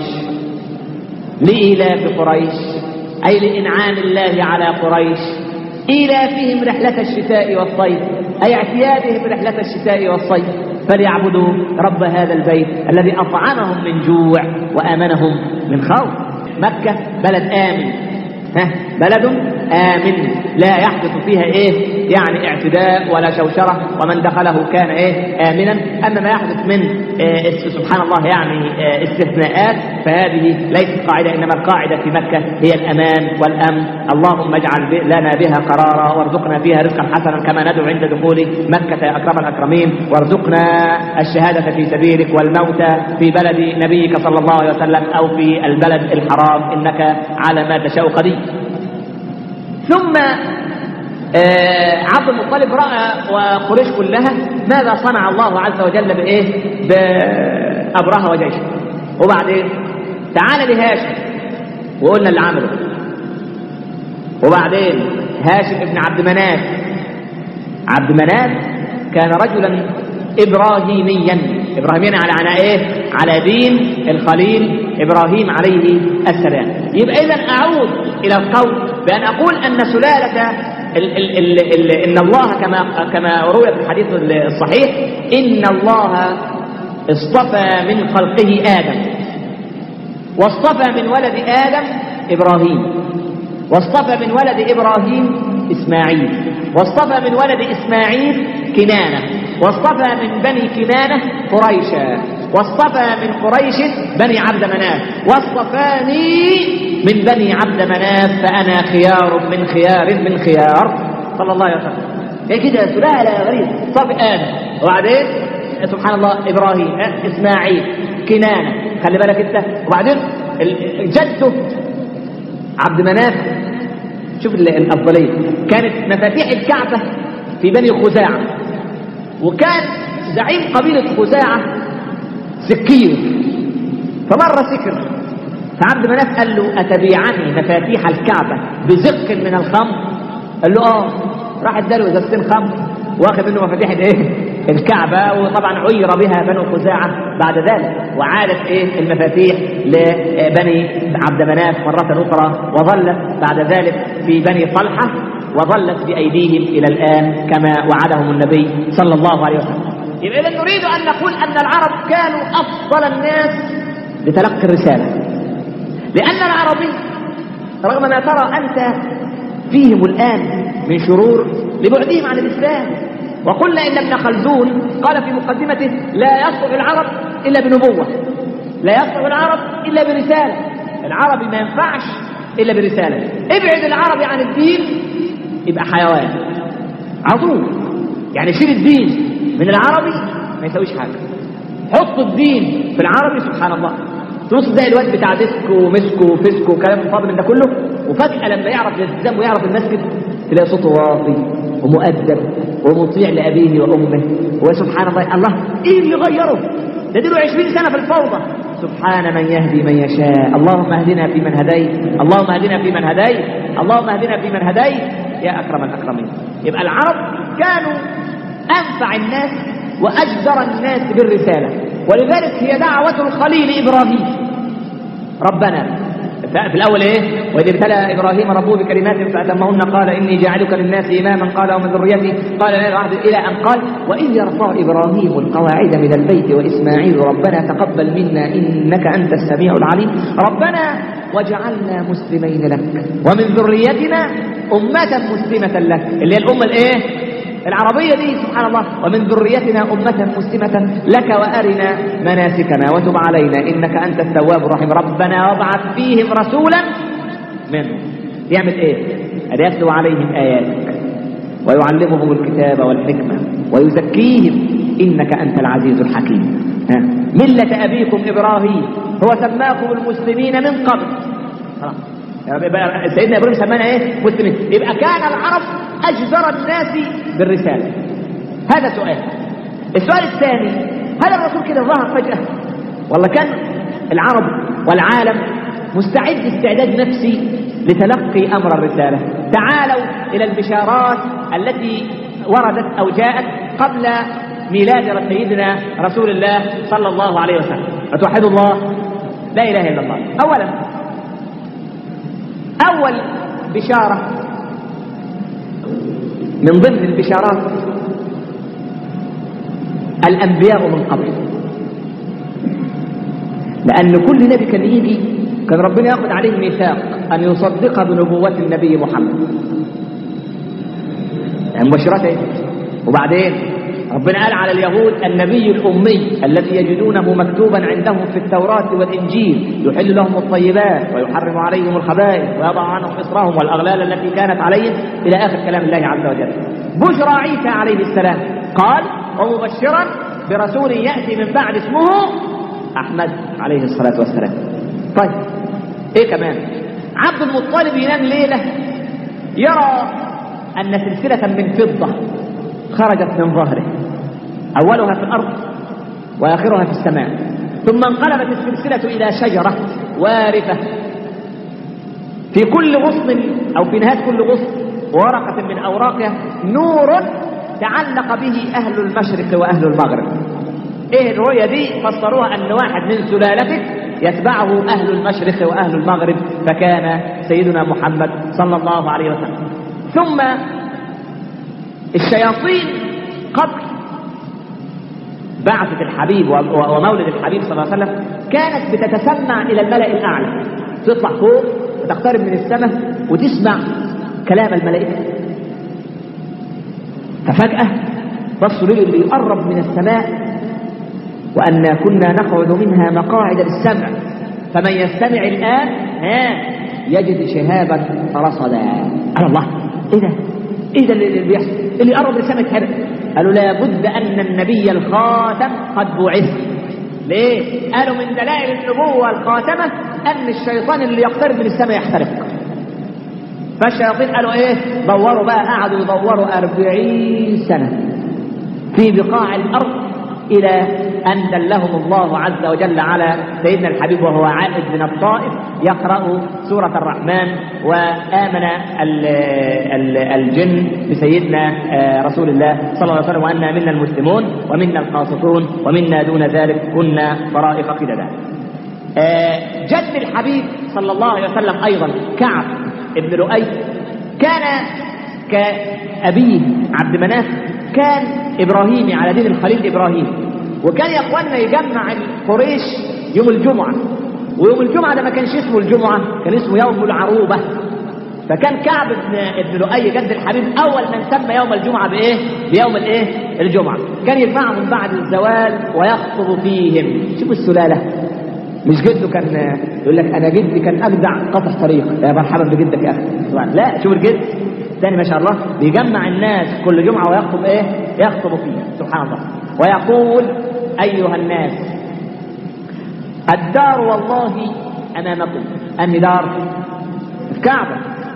لإيلاف قريش أي لإنعام الله على قريش إيلافهم رحلة الشتاء والصيف أي اعتيادهم رحلة الشتاء والصيف فليعبدوا رب هذا البيت الذي أطعمهم من جوع وآمنهم من خوف. مكة بلد آمن. بلد آمن لا يحدث فيها يعني اعتداء ولا شوشرة ومن دخله كان آمنا. أما ما يحدث من سبحان الله يعني استثناءات فهذه ليست قاعدة، إنما القاعدة في مكة هي الأمان والأمن. اللهم اجعل لنا بها قرارا وارزقنا فيها رزقا حسنا كما ندعو عند دخول مكة يا أكرم الأكرمين. وارزقنا الشهادة في سبيلك والموت في بلد نبيك صلى الله عليه وسلم أو في البلد الحرام إنك على ما تشاء قدير. ثم عبد المطلب رأى وقريش كلها ماذا صنع الله عز وجل بأبرهة وجيشه. وبعدين تعال لهاشم وقلنا اللي عمله. وبعدين هاشم ابن عبد مناف. عبد مناف كان رجلا إبراهيميا على دين الخليل إبراهيم عليه السلام. يبقى إذن أعود إلى القول بأن أقول أن سلالة إن الله كما روي في الحديث الصحيح إن الله اصطفى من خلقه آدم واصطفى من ولد آدم إبراهيم واصطفى من ولد إبراهيم إسماعيل واصطفى من ولد إسماعيل كنانة واصطفى من بني كنانة قريشا واصطفى من قريش بني عبد مناف واصطفاني من بني عبد مناف فأنا خيار من خيار صلى الله عليه وسلم. كده سلالة غريب. صف آدم، وبعدين سبحان الله إبراهيم، إسماعيل، كنانة، خلي بالك أنت، وبعدين جدته عبد مناف. شوف الأفضلية، كانت مفاتيح الكعبة في بني خزاعة، وكان زعيم قبيلة خزاعة سكير، فمرة سكر، فعبد مناف قال له أتبيعني مفاتيح الكعبة بزق من الخمر؟ قال له راح اداله ازازتين خمر واخذ منه مفاتيح الكعبة، وطبعا عير بها بنو خزاعة بعد ذلك، وعادت المفاتيح لبني عبد مناف مرة أخرى، وظلت بعد ذلك في بني طلحة، وظلت بأيديهم إلى الآن كما وعدهم النبي صلى الله عليه وسلم. يبقى إذا نريد أن نقول أن العرب كانوا أفضل الناس لتلقي الرسالة، لأن العربي رغم ما ترى أنت فيهم الآن من شرور لبعدهم عن الإسلام. وقلنا إن ابن خلدون قال في مقدمته لا يصلح العرب إلا بنبوة، لا يصلح العرب إلا برسالة، العربي ما ينفعش إلا برسالة. ابعد العربي عن الدين يبقى حيوان عظوم، يعني شيل الدين من العربي ما يسويش حاجة، حط الدين في العربي سبحان الله تبص زي الواد بتاع ديسكو ومسكو وفسكو وكلام الفاضي من ده كله، وفجأة لما يعرف الالتزام ويعرف المسجد تلاقي صوته واطي ومؤدب ومطيع لأبيه وأمه، وسبحان الله إيه اللي غيره؟ ده دلو 20 سنة في الفوضى. سبحان من يهدي من يشاء، اللهم اهدنا فيمن هديت، اللهم اهدنا فيمن هديت، اللهم اهدنا فيمن هديت يا أكرم الأكرمين. يبقى العرب كانوا أنفع الناس وأجدر الناس بالرسالة، ولذلك هي دعوة الخليل إبراهيم ربنا في الأول وإذ ابتلى إبراهيم ربه بكلمات فأتمهن قال إني جاعلك للناس إماما قال ومن ذريتي قال لا واحد، إلى أن قال وإذ يرفع إبراهيم القواعد من البيت وإسماعيل ربنا تقبل منا إنك أنت السميع العليم ربنا واجعلنا مسلمين لك ومن ذريتنا أمة مسلمة لك، اللي هي الأمة العربية دي سبحان الله، ومن ذريتنا أمة مسلمة لك وأرنا مناسكنا وتب علينا إنك أنت التواب الرحيم ربنا وابعث فيهم رسولا منهم يعمل أن يتلو عليهم آياتك ويعلمهم الكتاب والحكمة ويزكيهم إنك أنت العزيز الحكيم. ملة أبيكم إبراهيم هو سماكم المسلمين من قبل. سيدنا إبراهيم سمانا مسلمين. يبقى كان العرب أجدر الناس بالرسالة. هذا سؤال. السؤال الثاني، هل الرسول كده ظهر فجأة والله كان العرب والعالم مستعد استعداد نفسي لتلقي أمر الرسالة؟ تعالوا إلى البشارات التي وردت أو جاءت قبل ميلاد سيدنا رسول الله صلى الله عليه وسلم. فتوحدوا الله لا إله إلا الله. أول بشارة من ضمن البشارات الأنبياء من قبل، لأن كل نبي كان يجي كان ربنا يأخذ عليه ميثاق أن يصدق بنبوة النبي محمد، يعني مبشرات. وبعدين ربنا قال على اليهود النبي الأمي الذي يجدونه مكتوبا عندهم في التوراة والإنجيل يحل لهم الطيبات ويحرم عليهم الخبائث ويضع عنهم إصرهم والأغلال التي كانت عليهم إلى آخر كلام الله عز وجل. بشرى عيسى عليه السلام قال ومبشرا برسول يأتي من بعد اسمه أحمد عليه الصلاة والسلام. طيب كمان عبد المطلب ينام ليلة يرى أن سلسلة من فضة خرجت من ظهره، أولها في الأرض وآخرها في السماء، ثم انقلبت السلسلة إلى شجرة وارفة في كل غصن أو في نهاية كل غصن ورقة من أوراقها نور تعلق به أهل المشرق وأهل المغرب. الرؤية دي فسروها أن واحد من سلالتك يتبعه أهل المشرق وأهل المغرب، فكان سيدنا محمد صلى الله عليه وسلم. ثم الشياطين قبل بعثة الحبيب ومولد الحبيب صلى الله عليه وسلم كانت بتتسمع إلى الملأ الأعلى، تطلع فوق وتقترب من السماء وتسمع كلام الملائكة. ففجأة بصوا اللي يقرب من السماء وأنا كنا نقعد منها مقاعد للسمع فمن يستمع الآن يجد شهابا رصدا. الله ده ايه ده اللي بيحصل؟ اللي قرب لسانه يتحرق. قالوا لابد ان النبي الخاتم قد بعث. ليه؟ قالوا من دلائل النبوة الخاتمة ان الشيطان اللي يقترب من السماء يحترق. فالشياطين قالوا ايه؟ دوروا بقى، قعدوا يدوروا 40 سنة في بقاع الارض الى ان دلهم الله عز وجل على سيدنا الحبيب وهو عائد من الطائف يقرأ سورة الرحمن، وآمن الجن بسيدنا رسول الله صلى الله عليه وسلم، وأننا منا المسلمون ومنا القاسطون ومنا دون ذلك كنا طرائق قددا. جد الحبيب صلى الله عليه وسلم أيضا كعب ابن لؤي كان كأبيه عبد مناف كان إبراهيمي على دين الخليل إبراهيم، وكان يا اخواننا يجمع القريش يوم الجمعة، ويوم الجمعة ده ما كانش اسمه الجمعة، كان اسمه يوم العروبة. فكان كعب ابن لؤي جد الحبيب أول من سمى يوم الجمعة بإيه؟ بيوم الإيه؟ الجمعة. كان يجمعهم بعد الزوال ويخطب فيهم. شوفوا السلالة، مش جده كان يقول لك أنا جدي كان أجدع قطع طريق، يا مرحبا بجدك يا أخي. لا، شوف الجد ثاني ما شاء الله بيجمع الناس كل جمعة ويخطب إيه؟ يخطب فيها، سبحان الله. ويقول أيها الناس الدار والله أمامكم. أنهي دار؟ الكعبة.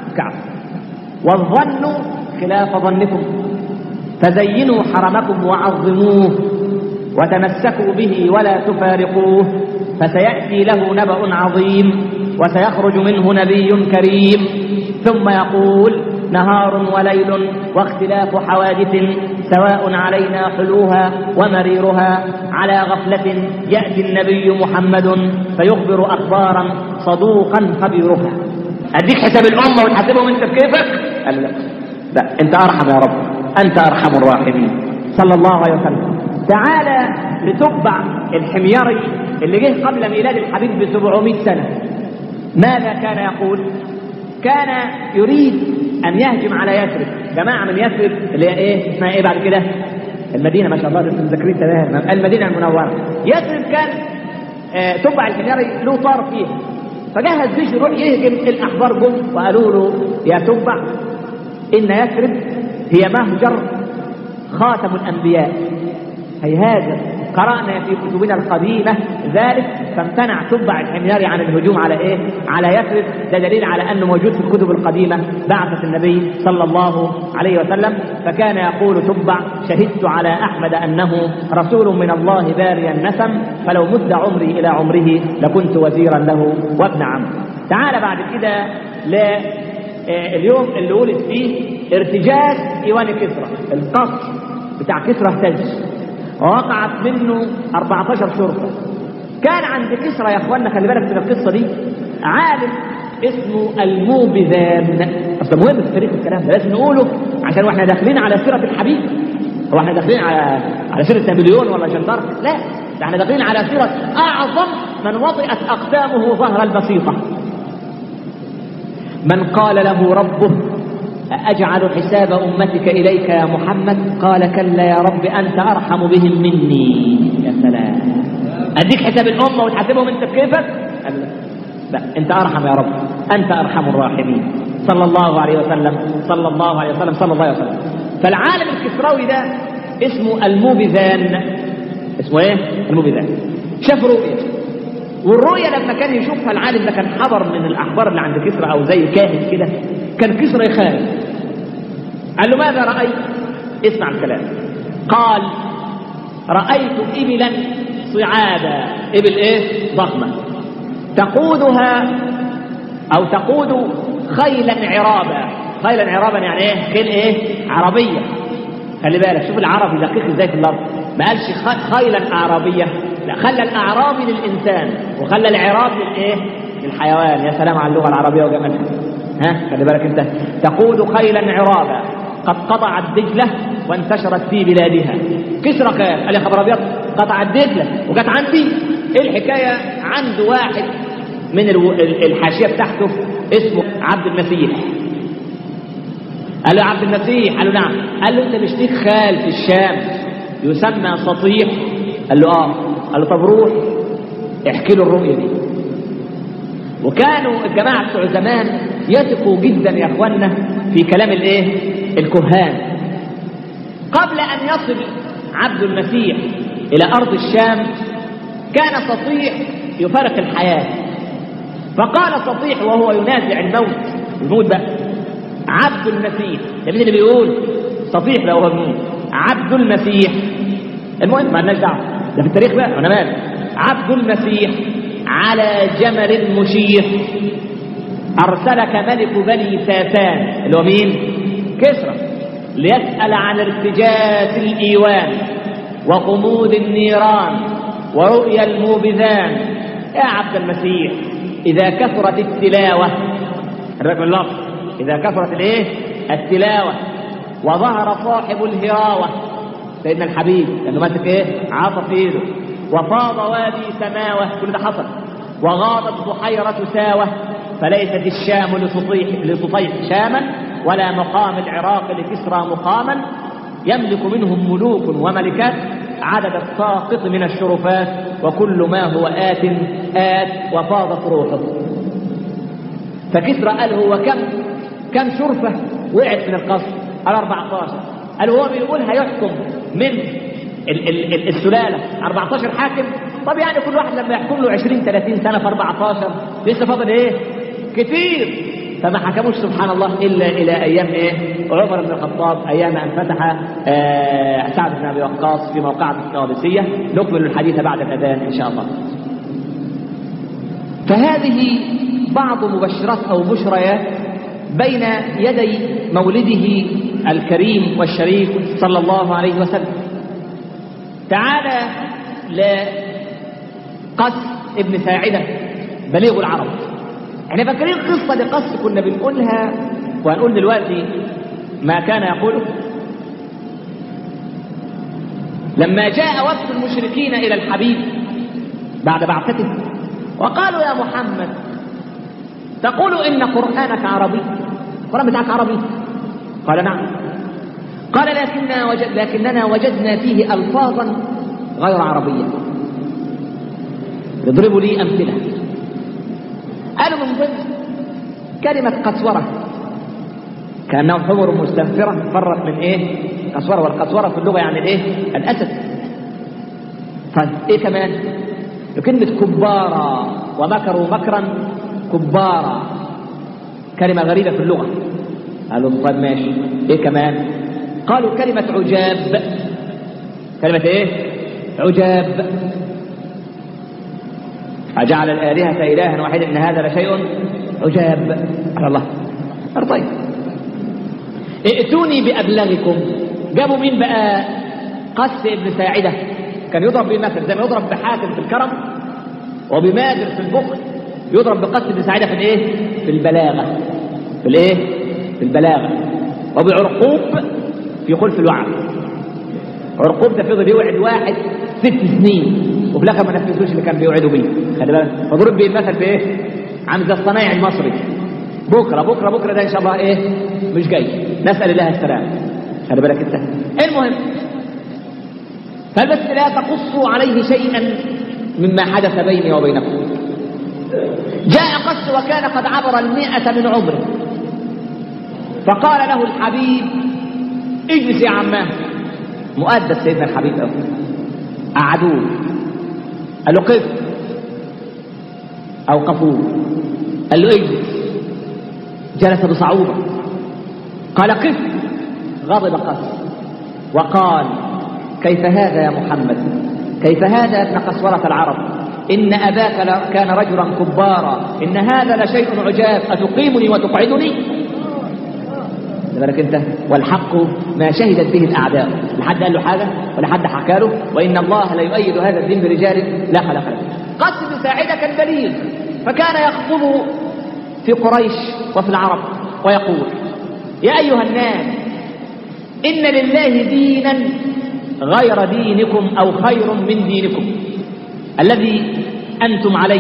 والظن خلاف ظنكم، فزينوا حرمكم وعظموه وتمسكوا به ولا تفارقوه، فسيأتي له نبأ عظيم وسيخرج منه نبي كريم. ثم يقول نهار وليل واختلاف حوادث سواء علينا حلوها ومريرها، على غفلة يأتي النبي محمد فيخبر أخبارا صدوقا خبيرها. أديك حساب الأمة وتحاسبهم أنت بكيفك؟ قال لا أنت أرحم يا رب، أنت أرحم الراحمين صلى الله عليه وسلم. تعالى لتبع الحميري اللي جه قبل ميلاد الحبيب ب700 سنة. ماذا كان يقول؟ كان يريد أن يهجم على يثرب. جماعة من يثرب اللي هي إيه؟ اسمها إيه بعد كده؟ المدينة. ما شاء الله انتم مذاكرين تمام. المدينة المنورة. يثرب كان تبع الحميري له طار فيها، فجهز جيش يروح يهجم. الأحبار جم وقالوا له يا تبع إن يثرب هي مهجر خاتم الأنبياء، هيهاجر. قرأنا في كتبنا القديمة ذلك، فامتنع تبع الحميري عن الهجوم على ايه؟ على يثرب. ده دليل على انه موجود في الكتب القديمة بعثة النبي صلى الله عليه وسلم. فكان يقول تبع شهدت على احمد انه رسول من الله باري النسم، فلو مد عمري الى عمره لكنت وزيرا له وابن عم. تعال بعد كده اليوم اللي ولد فيه ارتجاز ايوان كسرى، القصر بتاع كسرى اهتز ووقعت منه 14 شرطة. كان عند كسرى يا اخوانا، خلي بالك من القصة دي، عالم اسمه الموبذان. اصلا مهم في تاريخ الكلام ده لازم نقوله عشان واحنا داخلين على سيرة الحبيب. هو احنا داخلين على سيرة نابليون ولا جندار؟ لا، ده احنا داخلين على سيرة اعظم من وطئت اقدامه ظهر البسيطة، من قال له ربه أجعل حساب أمتك إليك يا محمد؟ قال كلا يا رب أنت أرحم بهم مني. يا سلام، أديك حساب الأمة وتحاسبهم أنت بكيفك؟ لا أنت أرحم يا رب، أنت أرحم الراحمين صلى الله عليه وسلم صلى الله عليه وسلم صلى الله عليه وسلم. فالعالم الكسراوي ده اسمه الموبذان. اسمه إيه؟ الموبذان. شاف رؤية، والرؤية لما كان يشوفها العالم ده كان حضر من الأحبار اللي عند كسرى أو زي كاهن كده، كان كسرى يخاف. قال له ماذا رأيت؟ اسمع الكلام. قال رأيت إبلا صعادا. إبل إيه؟ ضخمة، تقودها أو تقود خيلا عرابا. خيلا عرابا يعني إيه؟ خيل إيه؟ عربية. خلي بالك، شوف العربي دقيق إزاي في اللفظ، ما قالش خيلا أعرابية، لا، خلى الأعرابي للإنسان وخلى العراب للإيه؟ للحيوان. يا سلام على اللغة العربية وجمالها. ها، خلي بالك أنت. تقود خيلا عرابا قد قطعت دجلة وانتشرت في بلادها. كسرى قال يا خبر أبيض، قطعت دجلة وجت عندي. إيه الحكاية؟ عنده واحد من الحاشية بتاعته اسمه عبد المسيح. قال له عبد المسيح؟ قال له نعم. قال له أنت مش ليك خال في الشام يسمى سطيح؟ قال له آه. قال له طب روح احكي له الرؤية دي. وكانوا الجماعة بتوع زمان يثقوا جدا يا اخوانا في كلام الكهان. قبل ان يصل عبد المسيح الى ارض الشام كان سطيح يفارق الحياة، فقال سطيح وهو ينازع الموت بقى: عبد المسيح. ده مين اللي بيقول؟ سطيح بقى وهو بيقول عبد المسيح. المهم ما لناش دعوه، ده في التاريخ بقى انا مالي. عبد المسيح على جمل مشيح ارسلك ملك بني ساسان اللي هو مين؟ كسرى، ليسأل عن ارتجاج الايوان وغموض النيران ورؤيا الموبذان. يا عبد المسيح اذا كثرت التلاوه، الرقم اللفظ، اذا كثرت التلاوه وظهر صاحب الهراوه سيدنا الحبيب لانه ماسك عصا في ايده، وفاض وادي سماوه، كل ده حصل، وغاضت بحيره ساوه، فليست الشام لسطيح شاما ولا مقام العراق لكسرى مقاما، يملك منهم ملوك وملكات عدد الساقط من الشرفات، وكل ما هو آت وفاضت روحه. فكسرى قال هو كم شرفة وقعت من القصر؟ قال 14. قال هو بيقول هيحكم من السلالة 14 حاكم. طب يعني كل واحد لما يحكم له 20-30 سنة في 14 لسه فاضل كتير. فما حكموش سبحان الله إلا إلى أيام عمر بن الخطاب، أيام أن فتح سعد بن أبي وقاص في موقعة القادسية. نكمل الحديث بعد الأذان إن شاء الله. فهذه بعض مبشرات أو بشريات بين يدي مولده الكريم والشريف صلى الله عليه وسلم. تعالى لقس ابن ساعدة بليغ العرب. احنا فاكرين قصة لقس كنا بنقولها وهنقول دلوقتي ما كان يقوله. لما جاء وفد المشركين إلى الحبيب بعد بعثته وقالوا يا محمد تقول إن قرآنك عربي، القرآن بتاعك عربي؟ قال نعم. قال لكننا وجدنا فيه ألفاظا غير عربية. يضربوا لي أمثلة. قالوا من ضمن كلمة قسورة، كأنه حمر مستنفرة فرت من قسورة، والقسورة في اللغة يعني الأسد. طيب كمان؟ كلمة كبارا، ومكروا مكرا كبارا، كلمة غريبة في اللغة. قالوا طيب ماشي، كمان؟ قالوا كلمة عجاب. كلمة عجاب. أجعل الآلهة إلها واحدا إن هذا لشيء عجاب على الله. طيب ائتوني بأبلغكم. جابوا مين بقى؟ قس ابن ساعدة، كان يضرب بالمثل زي ما يضرب بحاتم في الكرم وبمادر في البخل، يضرب بقس ابن ساعدة في البلاغة، في البلاغة، وبعرقوب في خلف الوعد. عرقوب ده فضل يوعد واحد 6 سنين وفي الاخر ما نفذوش اللي كان بيوعدوا بيه. خلي بالك، فضرب بيه المثل في عامل زي الصنايعي المصري، بكره ده ان شاء الله مش جاي، نسال الله السلام. خلي بالك انت. المهم، فبس لا تقصوا عليه شيئا مما حدث بيني وبينكم. جاء قس وكان قد عبر 100 من عمره، فقال له الحبيب اجلس يا عماه. مؤدب سيدنا الحبيب قوي. قعدوه، قال له قف، اوقفوه، قال له اجلس، جلس بصعوبة. قال قف، غضب قس وقال كيف هذا يا محمد؟ كيف هذا ابن قسورة العرب؟ إن أباك كان رجلا كبارا، إن هذا لشيء عجاب، أتقيمني وتقعدني؟ لذلك انت، والحق ما شهدت به الأعداء. لحد قال له حاجة ولا حد حكى له؟ وإن الله لا يؤيد هذا الدين برجال لا خلق له. قس بن ساعدة كان بليغ، فكان يخطب في قريش وفي العرب ويقول يا أيها الناس إن لله دينا غير دينكم أو خير من دينكم الذي أنتم عليه،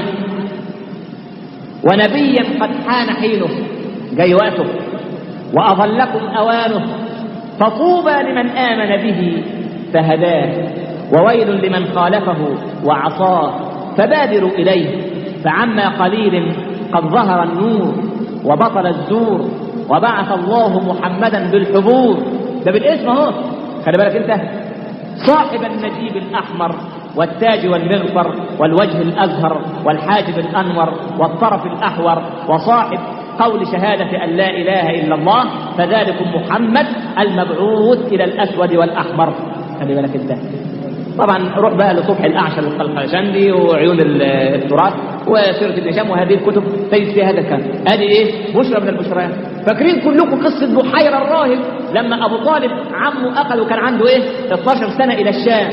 ونبيا قد حان حينه، جاي وقته، وأظلكم أوانه، فطوبى لمن آمن به فهداه، وويل لمن خالفه وعصاه، فبادروا إليه، فعما قليل قد ظهر النور وبطل الزور وبعث الله محمدا بالحبور. ده بالاسم اهو، خلي بالك انت. صاحب النجيب الأحمر والتاج والمغفر والوجه الأزهر والحاجب الأنور والطرف الأحور، وصاحب قول شهادة أن لا إله إلا الله، فذلكم محمد المبعوث إلى الأسود والأحمر. خلي بالك انت. طبعا روح بقى لصبح الأعشى للقلقشندي وعيون التراث وسيرة ابن هشام وهذه الكتب تجد فيها هذا الكلام. هذه ايه؟ بشرى من البشريات. فاكرين كلكم قصة بحيرة الراهب لما أبو طالب عمه أخذ وكان عنده ايه؟ 12 سنة إلى الشام.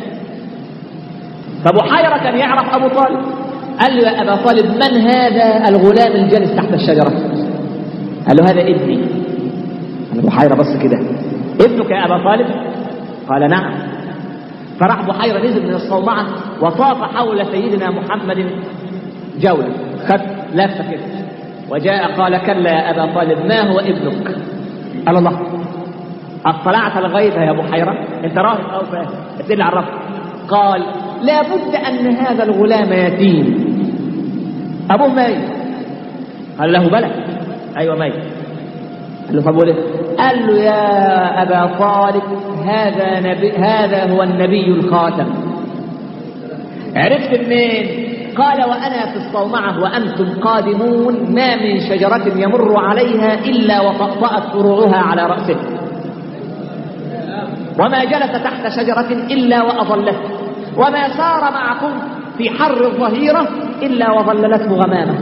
فبحيرة كان يعرف أبو طالب، قال له يا أبا طالب من هذا الغلام الجالس تحت الشجرة؟ قال له هذا ابني. قال بحيرة بص كده، ابنك يا أبا طالب؟ قال نعم. فراح بحيرة نزل من الصومعة وطاف حول سيدنا محمد جولة، خد لفة كده وجاء قال كلا يا أبا طالب ما هو ابنك؟ قال الله اطلعت الغيب يا بحيرة؟ انت راهب أو فاهم؟ اتلي عرفت. قال لا بد أن هذا الغلام يتيم، أبوه ميت. قال له بلى، أيوة ميت. قال له طب وليه؟ قال له يا أبا طالب هذا هو النبي الخاتم. عرفت منين؟ قال وأنا في الصومعة وأنتم قادمون ما من شجرة يمر عليها إلا وطأطأت فروعها على رأسه، وما جلس تحت شجرة إلا وأظلته، وما سار معكم في حر الظهيرة إلا وظللته غمامة.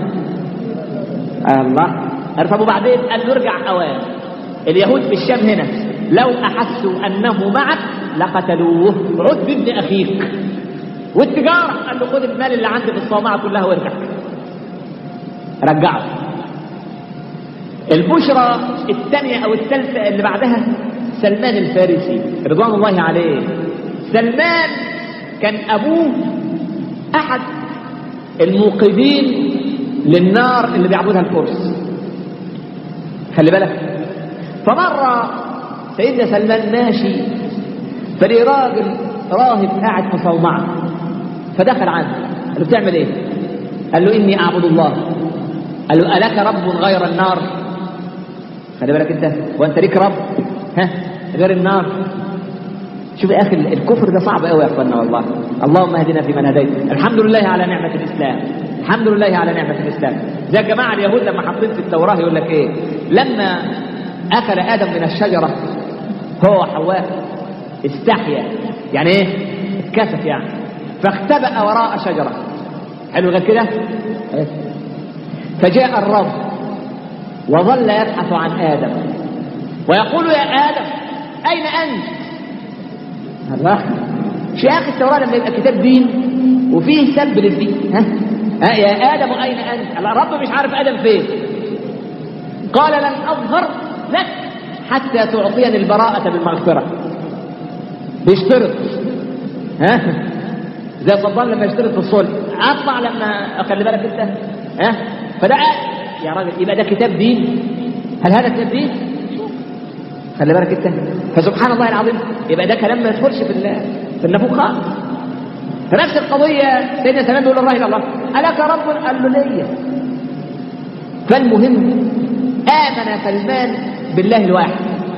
الله. ارفضوا بعدين قال له ارجع أوان، اليهود في الشام هنا لو أحسوا أنه معك لقتلوه، عد بابن أخيك. والتجارة قال له خذ المال اللي عندي في الصومعة كلها وارجع. رجعه. البشرى الثانية أو الثالثة اللي بعدها سلمان الفارسي رضوان الله عليه. سلمان كان أبوه أحد الموقدين للنار اللي بيعبدها الفرس، خلي بالك. فمرة سيدنا سلمان ماشي فلي راجل راهب قاعد في صومعة، فدخل عنه قال له بتعمل ايه؟ قال له اني اعبد الله. قال له الك رب غير النار؟ خلي بالك انت، وانت ليك رب غير النار؟ شوف يا اخي الكفر ده صعب قوي يا اخوانا والله. اللهم اهدنا فيمن هديت. الحمد لله على نعمة الاسلام، الحمد لله على نعمة الاسلام. زي الجماعة اليهود لما حاطين في التوراة يقول لك ايه؟ لما اكل ادم من الشجرة هو وحواء استحيا، يعني ايه؟ اتكسف يعني، فاختبأ وراء شجرة. حلو غير كده؟ فجاء الرب وظل يبحث عن آدم ويقول يا آدم أين أنت؟ الله. شو يا أخي التوراة لما يبقى كتاب دين وفيه سب للدين، يا آدم أين أنت؟ الرب مش عارف آدم فين. قال لن أظهر لك حتى تعطيني البراءة بالمغفرة. بيشترط زي صدام لما يشترط في الصلح، اطلع لما خلي بالك انت فده يا راجل يبقى ده كتاب دين؟ هل هذا كتاب دين؟ خلي بالك انت. فسبحان الله العظيم يبقى ده كلام ما يدخلش في النفوخ خالص. فنفس القضيه سيدنا سلمان بيقول للراهب الله الك رب؟ قال له ليا. فالمهم امن سلمان بالله الواحد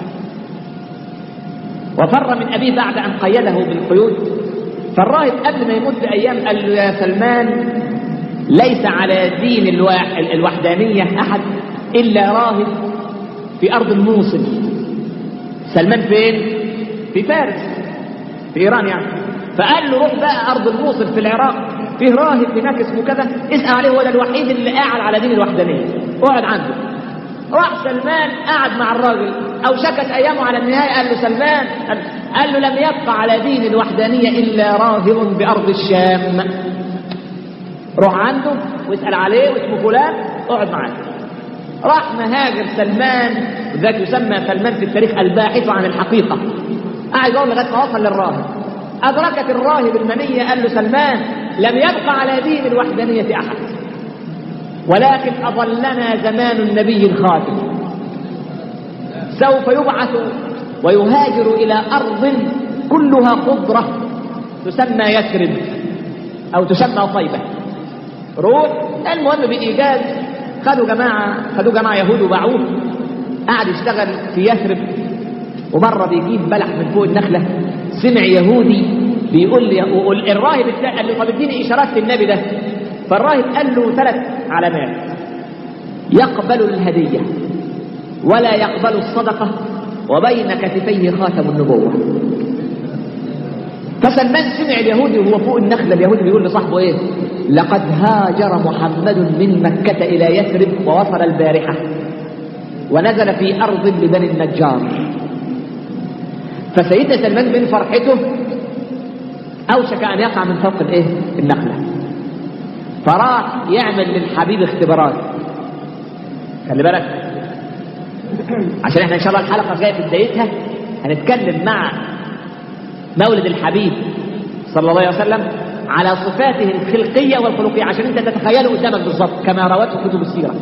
وفر من ابيه بعد ان قيده بالقيود. فالراهب قبل ما يموت بأيام قال له يا سلمان ليس على دين الوحدانية أحد إلا راهب في أرض الموصل. سلمان فين؟ في فارس، في إيران يعني. فقال له روح بقى أرض الموصل في العراق، فيه راهب هناك اسمه كذا، اسأل عليه، هو ده الوحيد اللي قاعد على دين الوحدانية، اقعد عنده. راح سلمان قعد مع الراجل أو شكت أيامه على النهاية. قال له سلمان، قال له لم يبقى على دين الوحدانية إلا راهب بأرض الشام، روح عنده واسأل عليه واسمه فلان اقعد معاه. راح مهاجر سلمان، وذلك يسمى سلمان في التاريخ الباحث عن الحقيقة. قاعد يقول لغاية ما وصل للراهب. أدركت الراهب المنية قال له سلمان لم يبقى على دين الوحدانية أحد، ولكن أظلنا زمان النبي الخاتم، سوف يبعث ويهاجر إلى أرض كلها خضرة تسمى يثرب أو تسمى طيبة. روح. المهم بإيجاز خدوا جماعة يهود وباعوه. قعد يشتغل في يثرب، ومرة بيجيب بلح من فوق النخلة، سمع يهودي بيقول لي، الراهب قال له طب اديني إشارات للنبي ده. فالراهب قال له 3 علامات: يقبل الهدية ولا يقبل الصدقة وبين كتفيه خاتم النبوة. فسلمان سمع اليهودي وهو فوق النخلة، اليهودي بيقول لصاحبه ايه؟ لقد هاجر محمد من مكة إلى يثرب ووصل البارحة ونزل في أرض لبني النجار. فسيدنا سلمان من فرحته أوشك أن يقع من فوق النخلة، فراح يعمل للحبيب اختبارات. خلي بالك عشان احنا ان شاء الله الحلقة الجاية في بدايتها هنتكلم مع مولد الحبيب صلى الله عليه وسلم على صفاته الخلقية والخلقية، عشان انت تتخيله قدامك بالضبط كما روته كتب السيرة.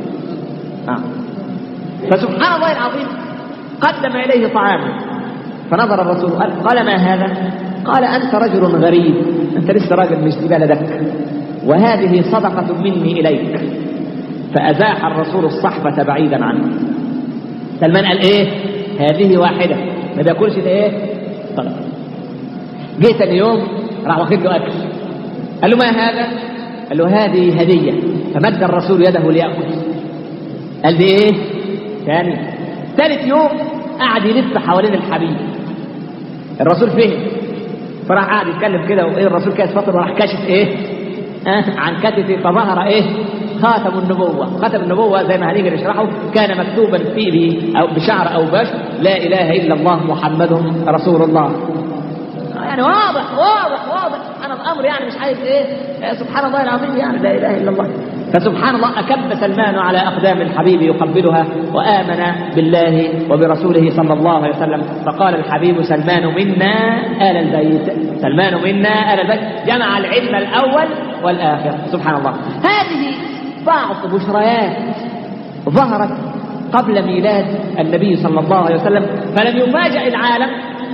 فسبحان الله العظيم قدم إليه طعاما، فنظر الرسول قال ما هذا؟ قال أنت رجل غريب، أنت لسه راجل مش في بلدك، وهذه صدقة مني إليك. فأزاح الرسول الصحبة بعيدا عنه. سلمان قال ايه؟ هذه واحدة، ما بياكلش صدقة. جه ثاني يوم راح واخد له أكل، قال له ما هذا؟ قال له هذه هدية. فمد الرسول يده ليأكل. قال لي ايه؟ ثاني. ثالث يوم قعد يلف حوالين الحبيب. الرسول فهم، فراح قاعد يتكلم كده، وايه الرسول كانت فتره راح كاشف عن كتفه، فظهر خاتم النبوة. خاتم النبوة زي ما هنيجي نشرحه كان مكتوبا فيه أو بشعر أو بش لا إله إلا الله محمد رسول الله. يعني واضح أنا الأمر يعني مش عايز سبحان الله العظيم، يعني لا إله إلا الله. فسبحان الله أكب سلمان على أقدام الحبيب يقبلها، وآمن بالله وبرسوله صلى الله عليه وسلم. فقال الحبيب سلمان منا آل البيت، سلمان منا آل البيت، جمع العلم الأول والآخر. سبحان الله. هذه بعض بشريات ظهرت قبل ميلاد النبي صلى الله عليه وسلم، فلم يفاجأ العالم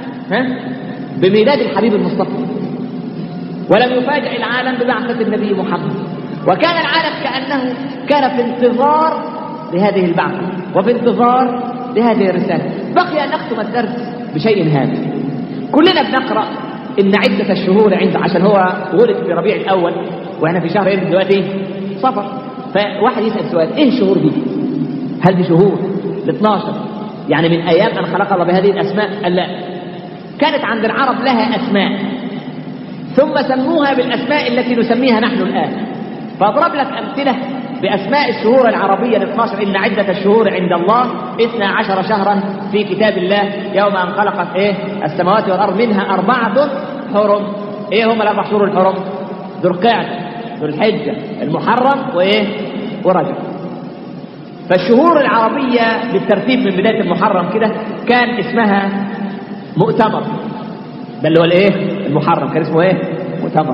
بميلاد الحبيب المصطفى، ولم يفاجأ العالم ببعثة النبي محمد. وكان العالم كأنه كان في انتظار لهذه البعثة وفي انتظار لهذه الرسالة. بقي أن نختم الدرس بشيء هام. كلنا بنقرأ إن عدة الشهور عشان هو ولد في ربيع الأول وإحنا في شهر دلوقتي صفر. فواحد يسأل سؤال، إيه الشهور دي؟ هل دي شهور ل12 يعني من أيام أن خلق الله بهذه الأسماء؟ قال لا، كانت عند العرب لها أسماء ثم سموها بالأسماء التي نسميها نحن الآن. فأضرب لك أمثلة بأسماء الشهور العربية ل12. إن عدة الشهور عند الله 12 شهرا في كتاب الله يوم أن خلقت السماوات والأرض، منها 4 حرم. إيه هم ال4 شهور الحرم؟ ذو القعدة، ذو الحجة، المحرم ورجب. فالشهور العربية بالترتيب من بداية المحرم كده كان اسمها مؤتمر، ده اللي هو المحرم كان اسمه مؤتمر.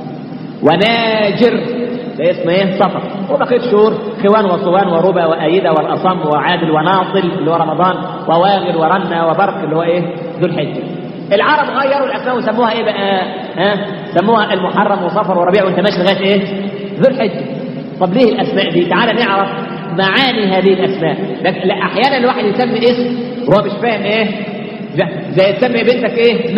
وناجر ده اسمه صفر. وبقيت شهور خوان وصوان وربا وآيدة والأصم وعادل وناصل اللي هو رمضان، وواغر ورنة وبرق اللي هو ذو الحجة. العرب غيروا الأسماء وسموها بقى؟ سموها المحرم وصفر وربيع وانت ماشي لغاية ذو الحجة. طب ليه الأسماء دي؟ تعال نعرف معاني هذه الأسماء. لا أحيانا الواحد يسمي اسم وهو مش فاهم زي تسمي بنتك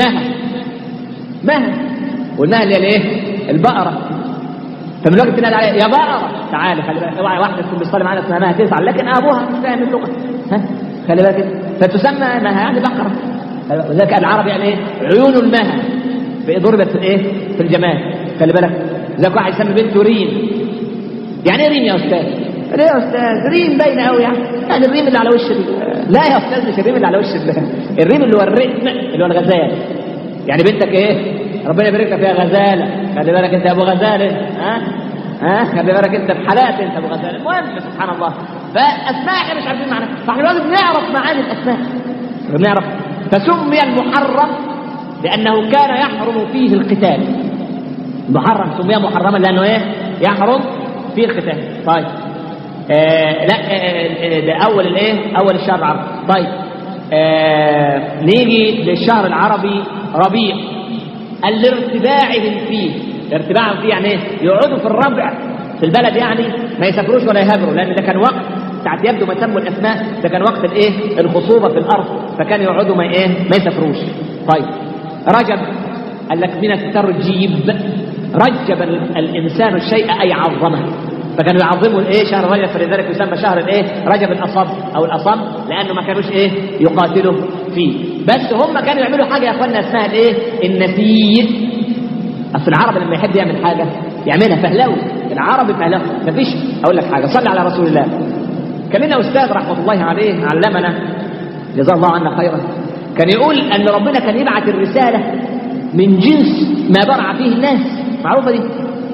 مها، والمها اللي هي البقرة. فمن وقت تنادي عليها يا بقرة تعالي، خلي بالك اوعي واحدة تكون بتصلي معانا اسمها مها تزعل، لكن ابوها مش فاهم اللغة، خلي بالك فتسمى مها يعني بقرة. وذلك العرب يعني عيون المها ضربت في الجمال. خلي بالك ذاك واحد يسمي بنته ريم. يعني ايه ريم يا استاذ؟ ليه يا استاذ؟ ريم باينه قوي يعني الريم اللي على وش لا يا استاذ مش الريم اللي على وش الريم اللي هو الرئم اللي هو الغزال. يعني بنتك ربنا يبارك لك فيها غزاله، خلي بالك انت ابو غزال، خلي بالك انت بحالات انت ابو غزال. المهم سبحان الله، فاسماء احنا مش عارفين معناها، فاحنا لازم نعرف معاني الاسماء نعرف. فسمي المحرم لانه كان يحرم فيه القتال. محرم سمي محرما لانه يحرم فيه القتال. طيب لا ده اول الشهر العربي. طيب نيجي للشهر العربي ربيع. الارتباعهم فيه، ارتباعهم فيه يعني يقعدوا في في البلد يعني ما يسافروش ولا يهاجروا، لان ده كان وقت ساعات يبدو ما سموا الاسماء، ده كان وقت الايه الخصوبه في الارض، فكانوا يقعدوا ما يسافروش. طيب رجب قال لك من الترجيب، رجب الانسان الشيء اي عظمه، فكانوا يعظموا شهر رجب، فلذلك يسمى شهر رجب الاصم او الاصم، لانه ما كانوش يقاتلوا فيه. بس هم كانوا يعملوا حاجه يا اخوانا اسمها النسيء. اصل العرب لما يحب يعمل حاجه يعملها فهلوي، العربي فهلوي. مفيش اقول لك حاجه، صلي على رسول الله. كان لنا استاذ رحمه الله عليه علمنا جزاه الله عنا خيرا، كان يقول ان ربنا كان يبعث الرساله من جنس ما برع فيه الناس، معروفه دي.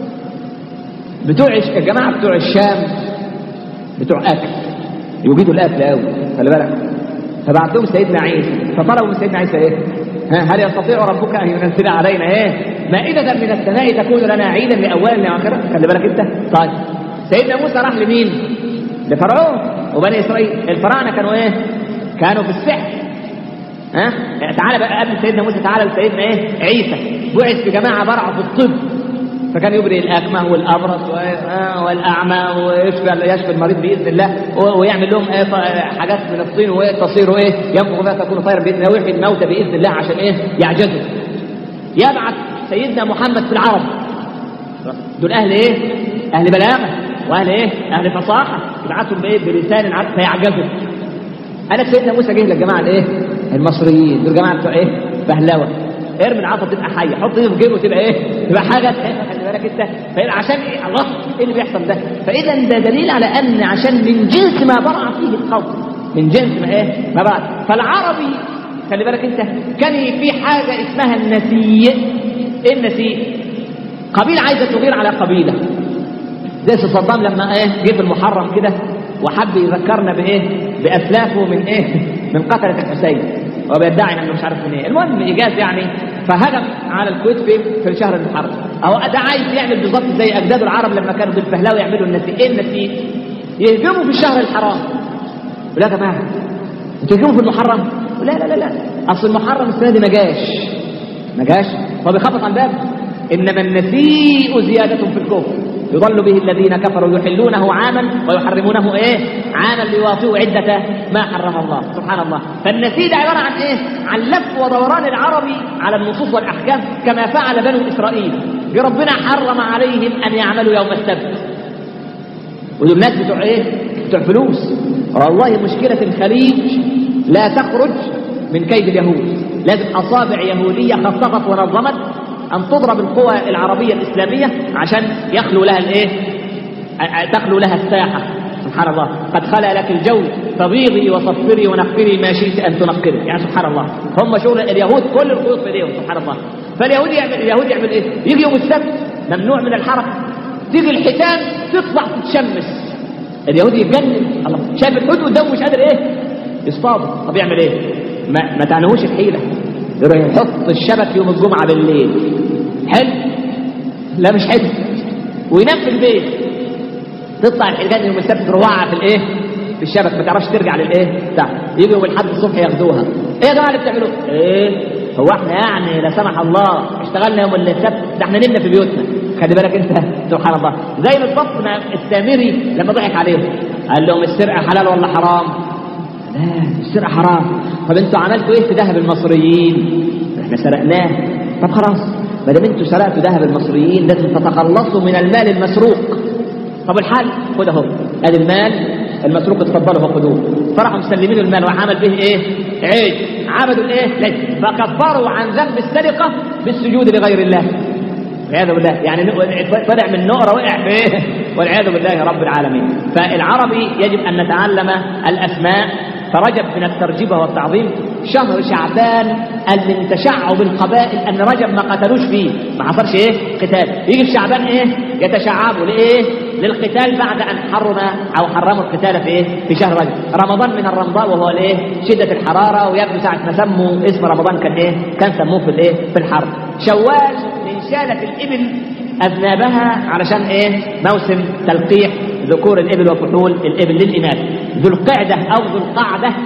بتوع الجماعه بتوع الشام بتوع اكل، يجيدوا الاكل قوي، خلي بالك. فبعت لهم سيدنا عيسى، فطلبوا من سيدنا عيسى هل يستطيع ربك ان ينزل علينا مائدة من السماء تكون لنا عيدا لاولنا لاخرنا؟ خلي بالك انت. طيب سيدنا موسى راح لمين؟ لفرعون وبني اسرائيل. الفراعنه كانوا كانوا في السحر. تعالى بقى قبل سيدنا موسى، تعالى لسيدنا عيسى، بعث في جماعه برعوا في الطب، فكان يبرئ الاكمه والابرص والاعمى ويشفي المريض باذن الله، ويعمل لهم حاجات من الطين وتصير ينفخ فيها تكون طيرا باذن الله، ويحيي الموتى باذن الله عشان يعجزوا. يبعث سيدنا محمد في العرب، دول اهل اهل بلاغه واهل اهل فصاحه، يبعثهم بلسان عربي فيعجزوا. انا سيدنا موسى جه للجماعه المصريين، دول جماعه بتوع فهلوه، ارمي العصا تبقى حيه، حط ايده في جيبه تبقى تبقى حاجه، خلي بالك انت. عشان الله اللي بيحصل ده؟ فاذا ده دليل على ان عشان من جنس ما برع فيه القوم، من جنس ما برع. فالعربي خلي بالك انت كان في حاجه اسمها النسيء. النسيء قبيله عايزه تغير على قبيله، زي صدام لما جه في المحرم كده وحب يذكرنا باسلافه من قتله الحسين، وبيدعي انه مش عارف من المهم ايجاز يعني. فهجم على الكويت في الشهر المحرم، او ده عايز يعمل بالظبط زي اجداد العرب لما كانوا بالفهلاوي يعملوا النسيء. النسيء يهجموا في الشهر الحرام. لا يا جماعه انتوا تهجموا في المحرم؟ لا لا لا لا، اصل المحرم السنه دي ما جاش، فبيخبط على الباب. انما النسيء زياده في الكفر، يضل به الذين كفروا يحلونه عاما ويحرمونه عاما ليواطئوا عدة ما حرم الله. سبحان الله. فالنسيء ده عبارة عن عن لف ودوران العربي على النصوص والأحكام، كما فعل بنو إسرائيل. ربنا حرم عليهم أن يعملوا يوم السبت، ودول الناس بتوع فلوس. والله مشكلة الخليج لا تخرج من كيد اليهود، لازم أصابع يهودية خططت ونظمت أن تضرب القوى العربية الإسلامية عشان يخلو لها تخلو لها الساحة. سبحان الله. قد خلى لك الجو فبيضي وصفري ونقري ما شئت أن تنقري. يعني سبحان الله، هم شغل اليهود كل الخيوط في ايديهم. سبحان الله. فاليهود يعمل يجي يوم السبت ممنوع من الحركة، تيجي الحيتان تطلع تتشمس، اليهودي يتجنن. الله، شايف الحوت قدامه مش قادر يصطاد. طب يعمل ما تعنيهوش الحيلة، يروح يحط الشبك يوم الجمعة بالليل. حلو؟ لا مش حلو. وينام في البيت، تطلع الحيتان يوم السبت تروعها في الشبك، ما تعرفش ترجع بتاع. يجي يوم الحد الصبح ياخدوها. يا جماعه اللي بتعملوه هو احنا يعني لا سمح الله اشتغلنا يوم السبت؟ ده احنا نمنا في بيوتنا. خلي بالك انت. سبحان الله. زي بالضبط ما السامري لما ضحك عليهم قال لهم السرقه حلال ولا حرام؟ لا السرقه حرام. طب انتوا عملتوا في ذهب المصريين؟ احنا سرقناه. طب خلاص، ما دام انتوا سرقتوا ذهب المصريين لازم تتخلصوا من المال المسروق. طب الحل خد اهو، ادي المال المسروق اتفضلوا خدوه. فراحوا مسلمين المال وعمل به عيد. عملوا فكفروا عن ذنب السرقه بالسجود لغير الله والعياذ بالله. يعني طلع من نقره وقع في والعياذ بالله رب العالمين. فالعربي يجب ان نتعلم الاسماء. فرجب من الترجبه والتعظيم. شهر شعبان من تشعب القبائل، ان رجب ما قتلوش فيه، ما حصلش قتال. يجي في شعبان يتشعبوا للقتال بعد ان حرموا القتال في شهر رجب. رمضان من الرمضاء، وهو شده الحراره، ويبدو ساعه ما سموا اسم رمضان كان سموه في الحرب. شوال من شالت الابل اذنابها علشان موسم تلقيح ذكور الابل وفحول الابل للاناث. ذو القعده او ذو القعده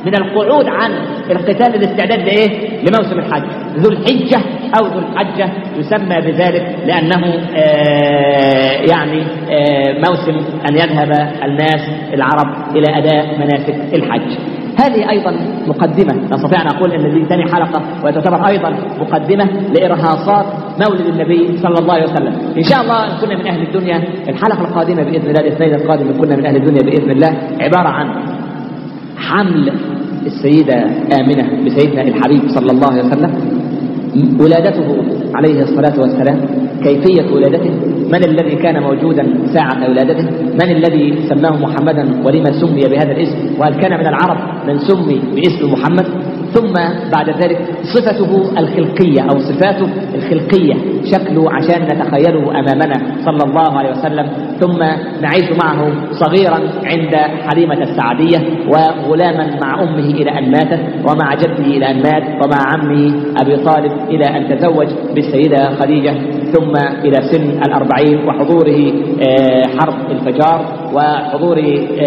من القعود عن القتال الاستعداد لإيه؟ لموسم الحج. ذو الحجة أو ذو الحجة يسمى بذلك لأنه يعني موسم أن يذهب الناس العرب إلى أداء مناسك الحج. هذه أيضا مقدمة، نستطيع أن نقول أن دي ثاني حلقة وتعتبر أيضا مقدمة لإرهاصات مولد النبي صلى الله عليه وسلم. إن شاء الله إن كنا من أهل الدنيا الحلقة القادمة بإذن الله، الاثنين القادم إن كنا من أهل الدنيا بإذن الله، عبارة عن حمل السيدة آمنة بسيدنا الحبيب صلى الله عليه وسلم، ولادته عليه الصلاة والسلام، كيفية ولادته، من الذي كان موجودا ساعة ولادته، من الذي سماه محمدا ولما سمي بهذا الاسم، وهل كان من العرب من سمي باسم محمد، ثم بعد ذلك صفته الخلقية أو صفاته الخلقية، شكله عشان نتخيله أمامنا صلى الله عليه وسلم، ثم نعيش معه صغيرا عند حليمة السعدية، وغلاما مع أمه إلى أن ماتت، ومع جده إلى أن مات، ومع عمه أبي طالب إلى أن تزوج بالسيدة خديجة، ثم إلى سن 40 وحضوره حرب الفجار، وحضور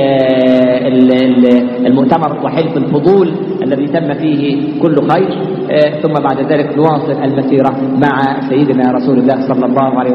المؤتمر وحلف الفضول الذي تم فيه كل خير، ثم بعد ذلك نواصل المسيرة مع سيدنا رسول الله صلى الله عليه وسلم.